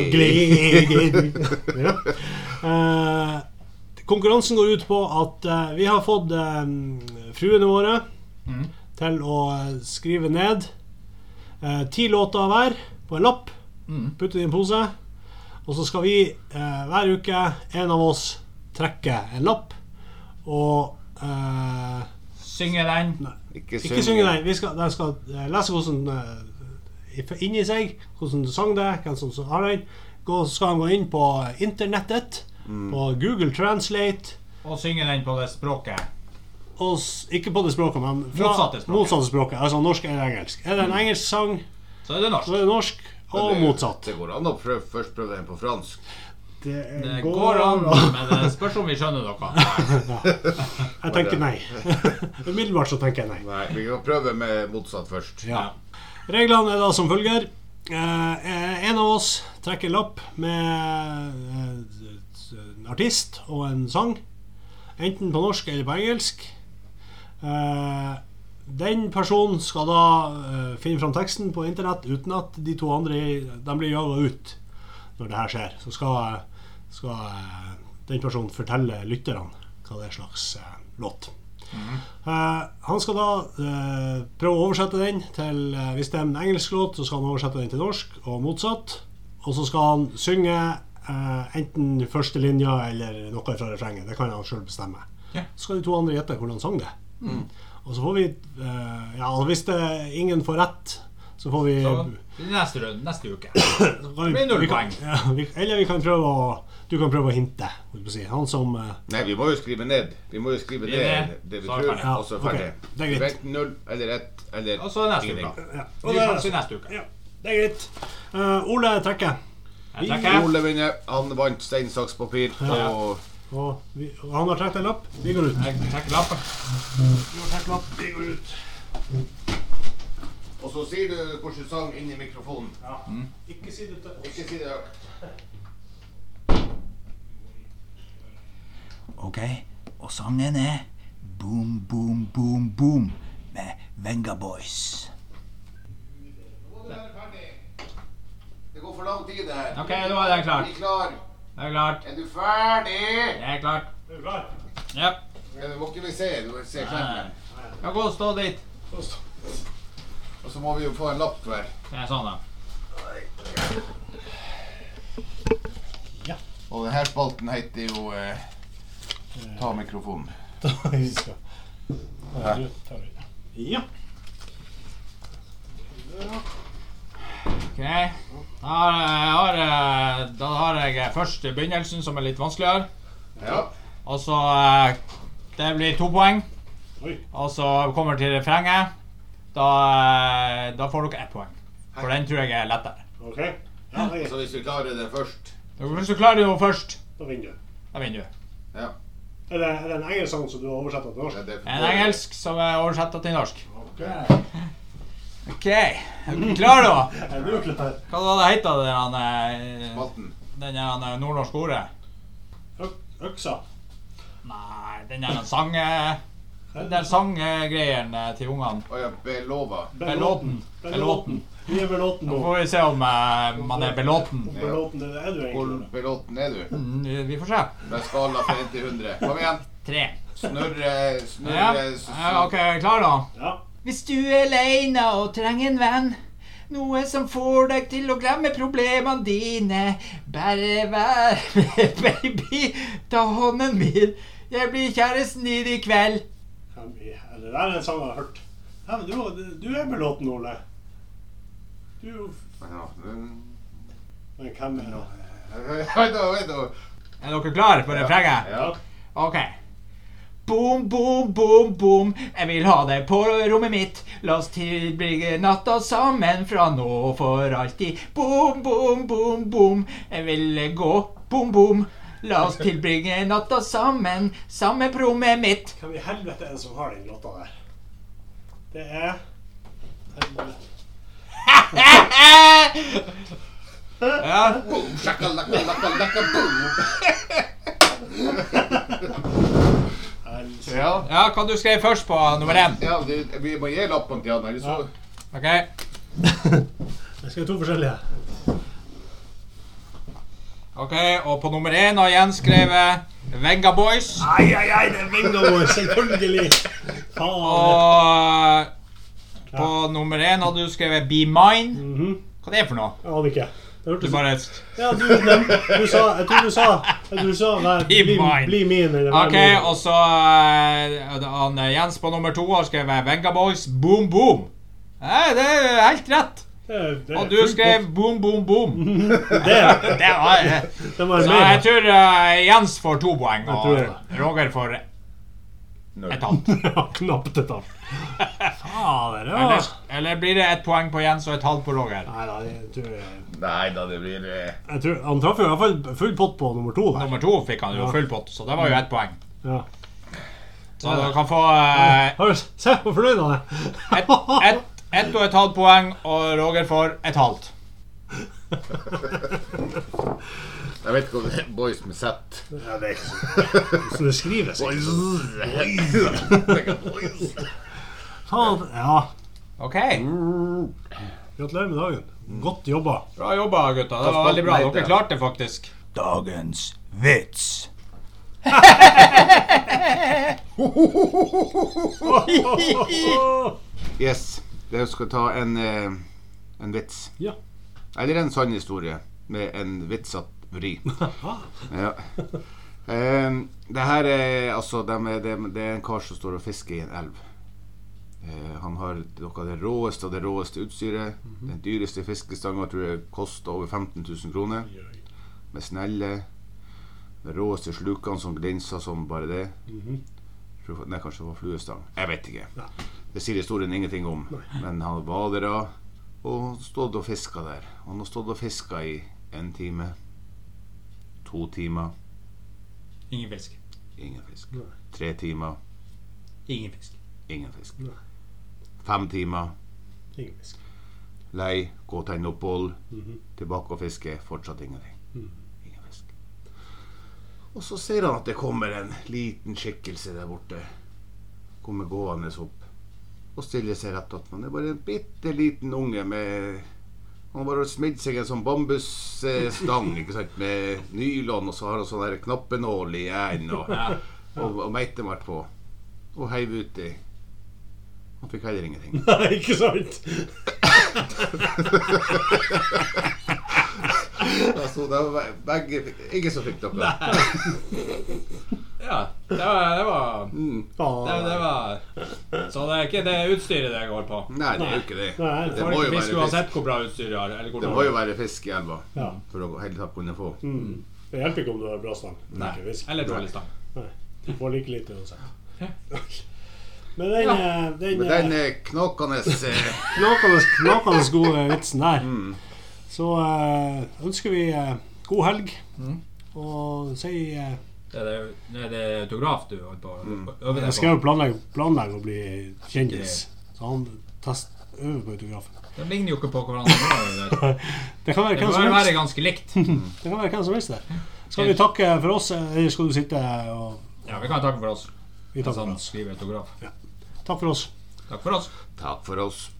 ja. Konkurransen går ut på at vi har fått fruene våre til å skrive ned 10 låter hver på en lapp, putte det i en pose, og så skal vi hver uke, en av oss, trekke en lapp og synge den. Ikke synge den. De skal lese hvordan inni seg, hvordan du sang det, hvem som har den, skal han gå inn på internettet, på Google Translate. Og synge den på det språket. Ikke på det språket, men motsatte språket. Altså norsk eller engelsk. Er det en engelsk sang, så er det norsk, og motsatt. Det går an å først prøve den på fransk. Det går an, men det spørs om vi skjønner noe. Jeg tenker nei. Umiddelbart så tenker jeg nei. Nei, vi kan prøve med motsatt først. Ja. Reglene er da som følger. En av oss trekker lapp med en artist og en sang, enten på norsk eller på engelsk. Den personen skal da finne fram teksten på internett uten at de to andre de blir jaget ut når det her skjer. Så skal den personen fortelle lytterne hva det er slags låt. Han skal da prøve å oversette den til, hvis det er en engelsk låt, så skal han oversette den til norsk og motsatt, og så skal han synge enten første linja eller noe fra refrenget. Det kan han selv bestemme. Så skal de to andre gjette hvordan han sang det. Og så får vi hvis det ingen får rett, så får vi neste uke det blir 0 poeng. Eller vi kan prøve du kan prøve å hinte, han som nei, vi må jo skrive ned det vi tror, og så ferdig. Det er greit. 0 eller 1 eller og så neste uke. Neste uke. Ja, det er greit. Ole trekker. Ole vinner. Han vant stein, saks, papir. Og han har trekt en lapp. Vi går ut. Jeg trekker lappen. Du har trekt lapp. Vi går ut. Og så sier du hvordan sang inn i mikrofonen. Ja. Ikke si det høyt. Ok, og sangen er Boom, boom, boom, boom med Venga Boys. Nå må du være ferdig. Det går for lang tid det her. Ok, nå er det klart. Vi er klar. Det er klart. Er du ferdig? Det er klart. Er du klar? Ja. Det må ikke vi se, du må se skjermen. Ja, gå og stå dit. Og så må vi jo få en lapp hver. Det er sånn da. Ja. Og denne spalten heter jo Ta mikrofonen. Ja. Ok, da har jeg først begynnelsen som er litt vanskeligere. Ja. Og så det blir 2 poeng. Oi. Og så kommer til refrenget. Da får dere 1 poeng. For den tror jeg er lettere. Ok. Ja, så hvis vi klarer det først. Hvis du klarer det først, da vinner du. Da vinner du. Ja. Er det en engelsk sang som du har oversett til norsk? En engelsk som er oversett til norsk. Ok, er du klar da? Er du klar? Hva hadde det hetet Spalten? den nordnorsk ordet? Øksa? Nei, den sanggreien til ungene. Åja, belova. Belåten. Vi er belåten nå. Nå får vi se om man er belåten. Belåten er du egentlig. Hvor belåten er du? Vi får se. Med skala fra 1 til 100. Kom igjen. 3. Snurre. Ja, ok, klar da? Ja. Hvis du er alene og trenger en venn, noe som får deg til å glemme problemene dine, bare vær med, baby, ta hånden min, jeg blir kjæresten din i kveld. Det der er en sang jeg har hørt. Ja, men du er belåten, Ole. Men hvem er det? Vent da. Er dere klare på refrenget? Ja. Ok. Boom, boom, boom, boom, jeg vil ha deg på rommet mitt. La oss tilbringe natta sammen fra nå for alltid. Boom, boom, boom, boom, jeg vil gå, boom, boom. La oss tilbringe natta sammen, samme på rommet mitt. Hvem i helvete er det som har den låta der? Det er... Ja. Boom, shakalaka, laka, laka, boom. Ja, hva du skrev først på nummer 1? Ja, vi må gi lappen til han, eller så... Ok. Jeg skal ha 2 forskjellige. Ok, og på nummer 1 har Jens skrevet Venga Boys. Ai, det er Venga Boys, selvfølgelig. Og på nummer 1 har du skrevet Be Mine. Hva er det for noe? Jeg aner ikke. Du bare... Ja, du sa, jeg tror du sa bli min. Ok, og så Jens på nummer 2 har skrevet Venga Boys, boom, boom. Nei, det er helt rett. Og du skrev boom, boom, boom. Det var Så mer. jeg tror Jens får 2 poeng, og Roger får 1,5. Ja, knapt et halvt. Fader, ja. Eller blir det 1 poeng på Jens og 1,5 på Roger? Neida, jeg tror Neida, det blir Jeg tror han traff jo i hvert fall full pott på nummer 2 der. Nummer 2 fikk han jo full pott, så det var jo 1 poeng. Ja. Så du kan få Se hvor fornøyd han er. 1,5 poeng, og Roger får 1,5. Jeg vet ikke om det er boys med sett. Ja, det er ikke så det skrives ikke. Faen, ja. Ok. Gratulerer med dagen. Godt jobba. Bra jobba, gutta. Det var veldig bra. Dere klarte det faktisk. Dagens vits. Yes, jeg skal ta en vits. Ja. Eller en sann historie med en vitsatt vri. Ja. Det her er altså det er en kar som står og fisker i en elv. Han har noe av det råeste utstyret. Den dyreste fiskestangen tror jeg koster over 15 000 kroner. Med snelle. De råeste slukene som glinser som bare det. Nei, kanskje det var fluestang. Jeg vet ikke. Det sier historien ingenting om. Men han badere og stod og fisket der. Han har stått og fisket i 1 time, 2 timer. Ingen fisk. Ingen fisk. 3 timer. Ingen fisk. Ingen fisk. 5 timer. Ingen fisk. Lei, gå og tenne opp bål. Tilbake og fiske. Fortsatt ingenting. Ingen fisk. Og så ser han at det kommer en liten skikkelse der borte. Kommer gående opp og stiller seg rett opp. Han er bare en bitte liten unge med... Han bare smidd seg en sånn bambusstang, ikke sant, med nylon, og så har han sånn her knappenål i enden og meitemark på. Og heiv uti. Han fikk heller ingenting. Nei, ikke sant? Altså, det var begge... Ingen som fikk noe. Ja, det var Så det er ikke det utstyret det går på. Nei, det er jo ikke det. Nei, Det må jo Fisk være uansett fisk. hvor bra utstyr har. Eller hvor Det må jo være fisk i elva Ja. for å hele tatt kunne få. Det hjelper ikke om du har bra stang. Nei, Ikke fisk. eller dårlig stang. Nei, du får like lite uansett. Men Med den den knakende knakende gode vitsen der, så ønsker vi god helg, og sier Det er det autograf du holdt på å øve jeg deg skal på. jo planlegge å bli kjendis, så han øver på autografen. De ligner jo ikke på hverandre. Det kan være Det hvem må som være helst. ganske likt. Det kan være hvem som helst det. Skal vi takke for oss, eller skal du sitte og Ja, vi kan takke for oss. vi takker for Sånn, oss? skrive autograf. Takk for oss. Takk for oss. Takk for oss.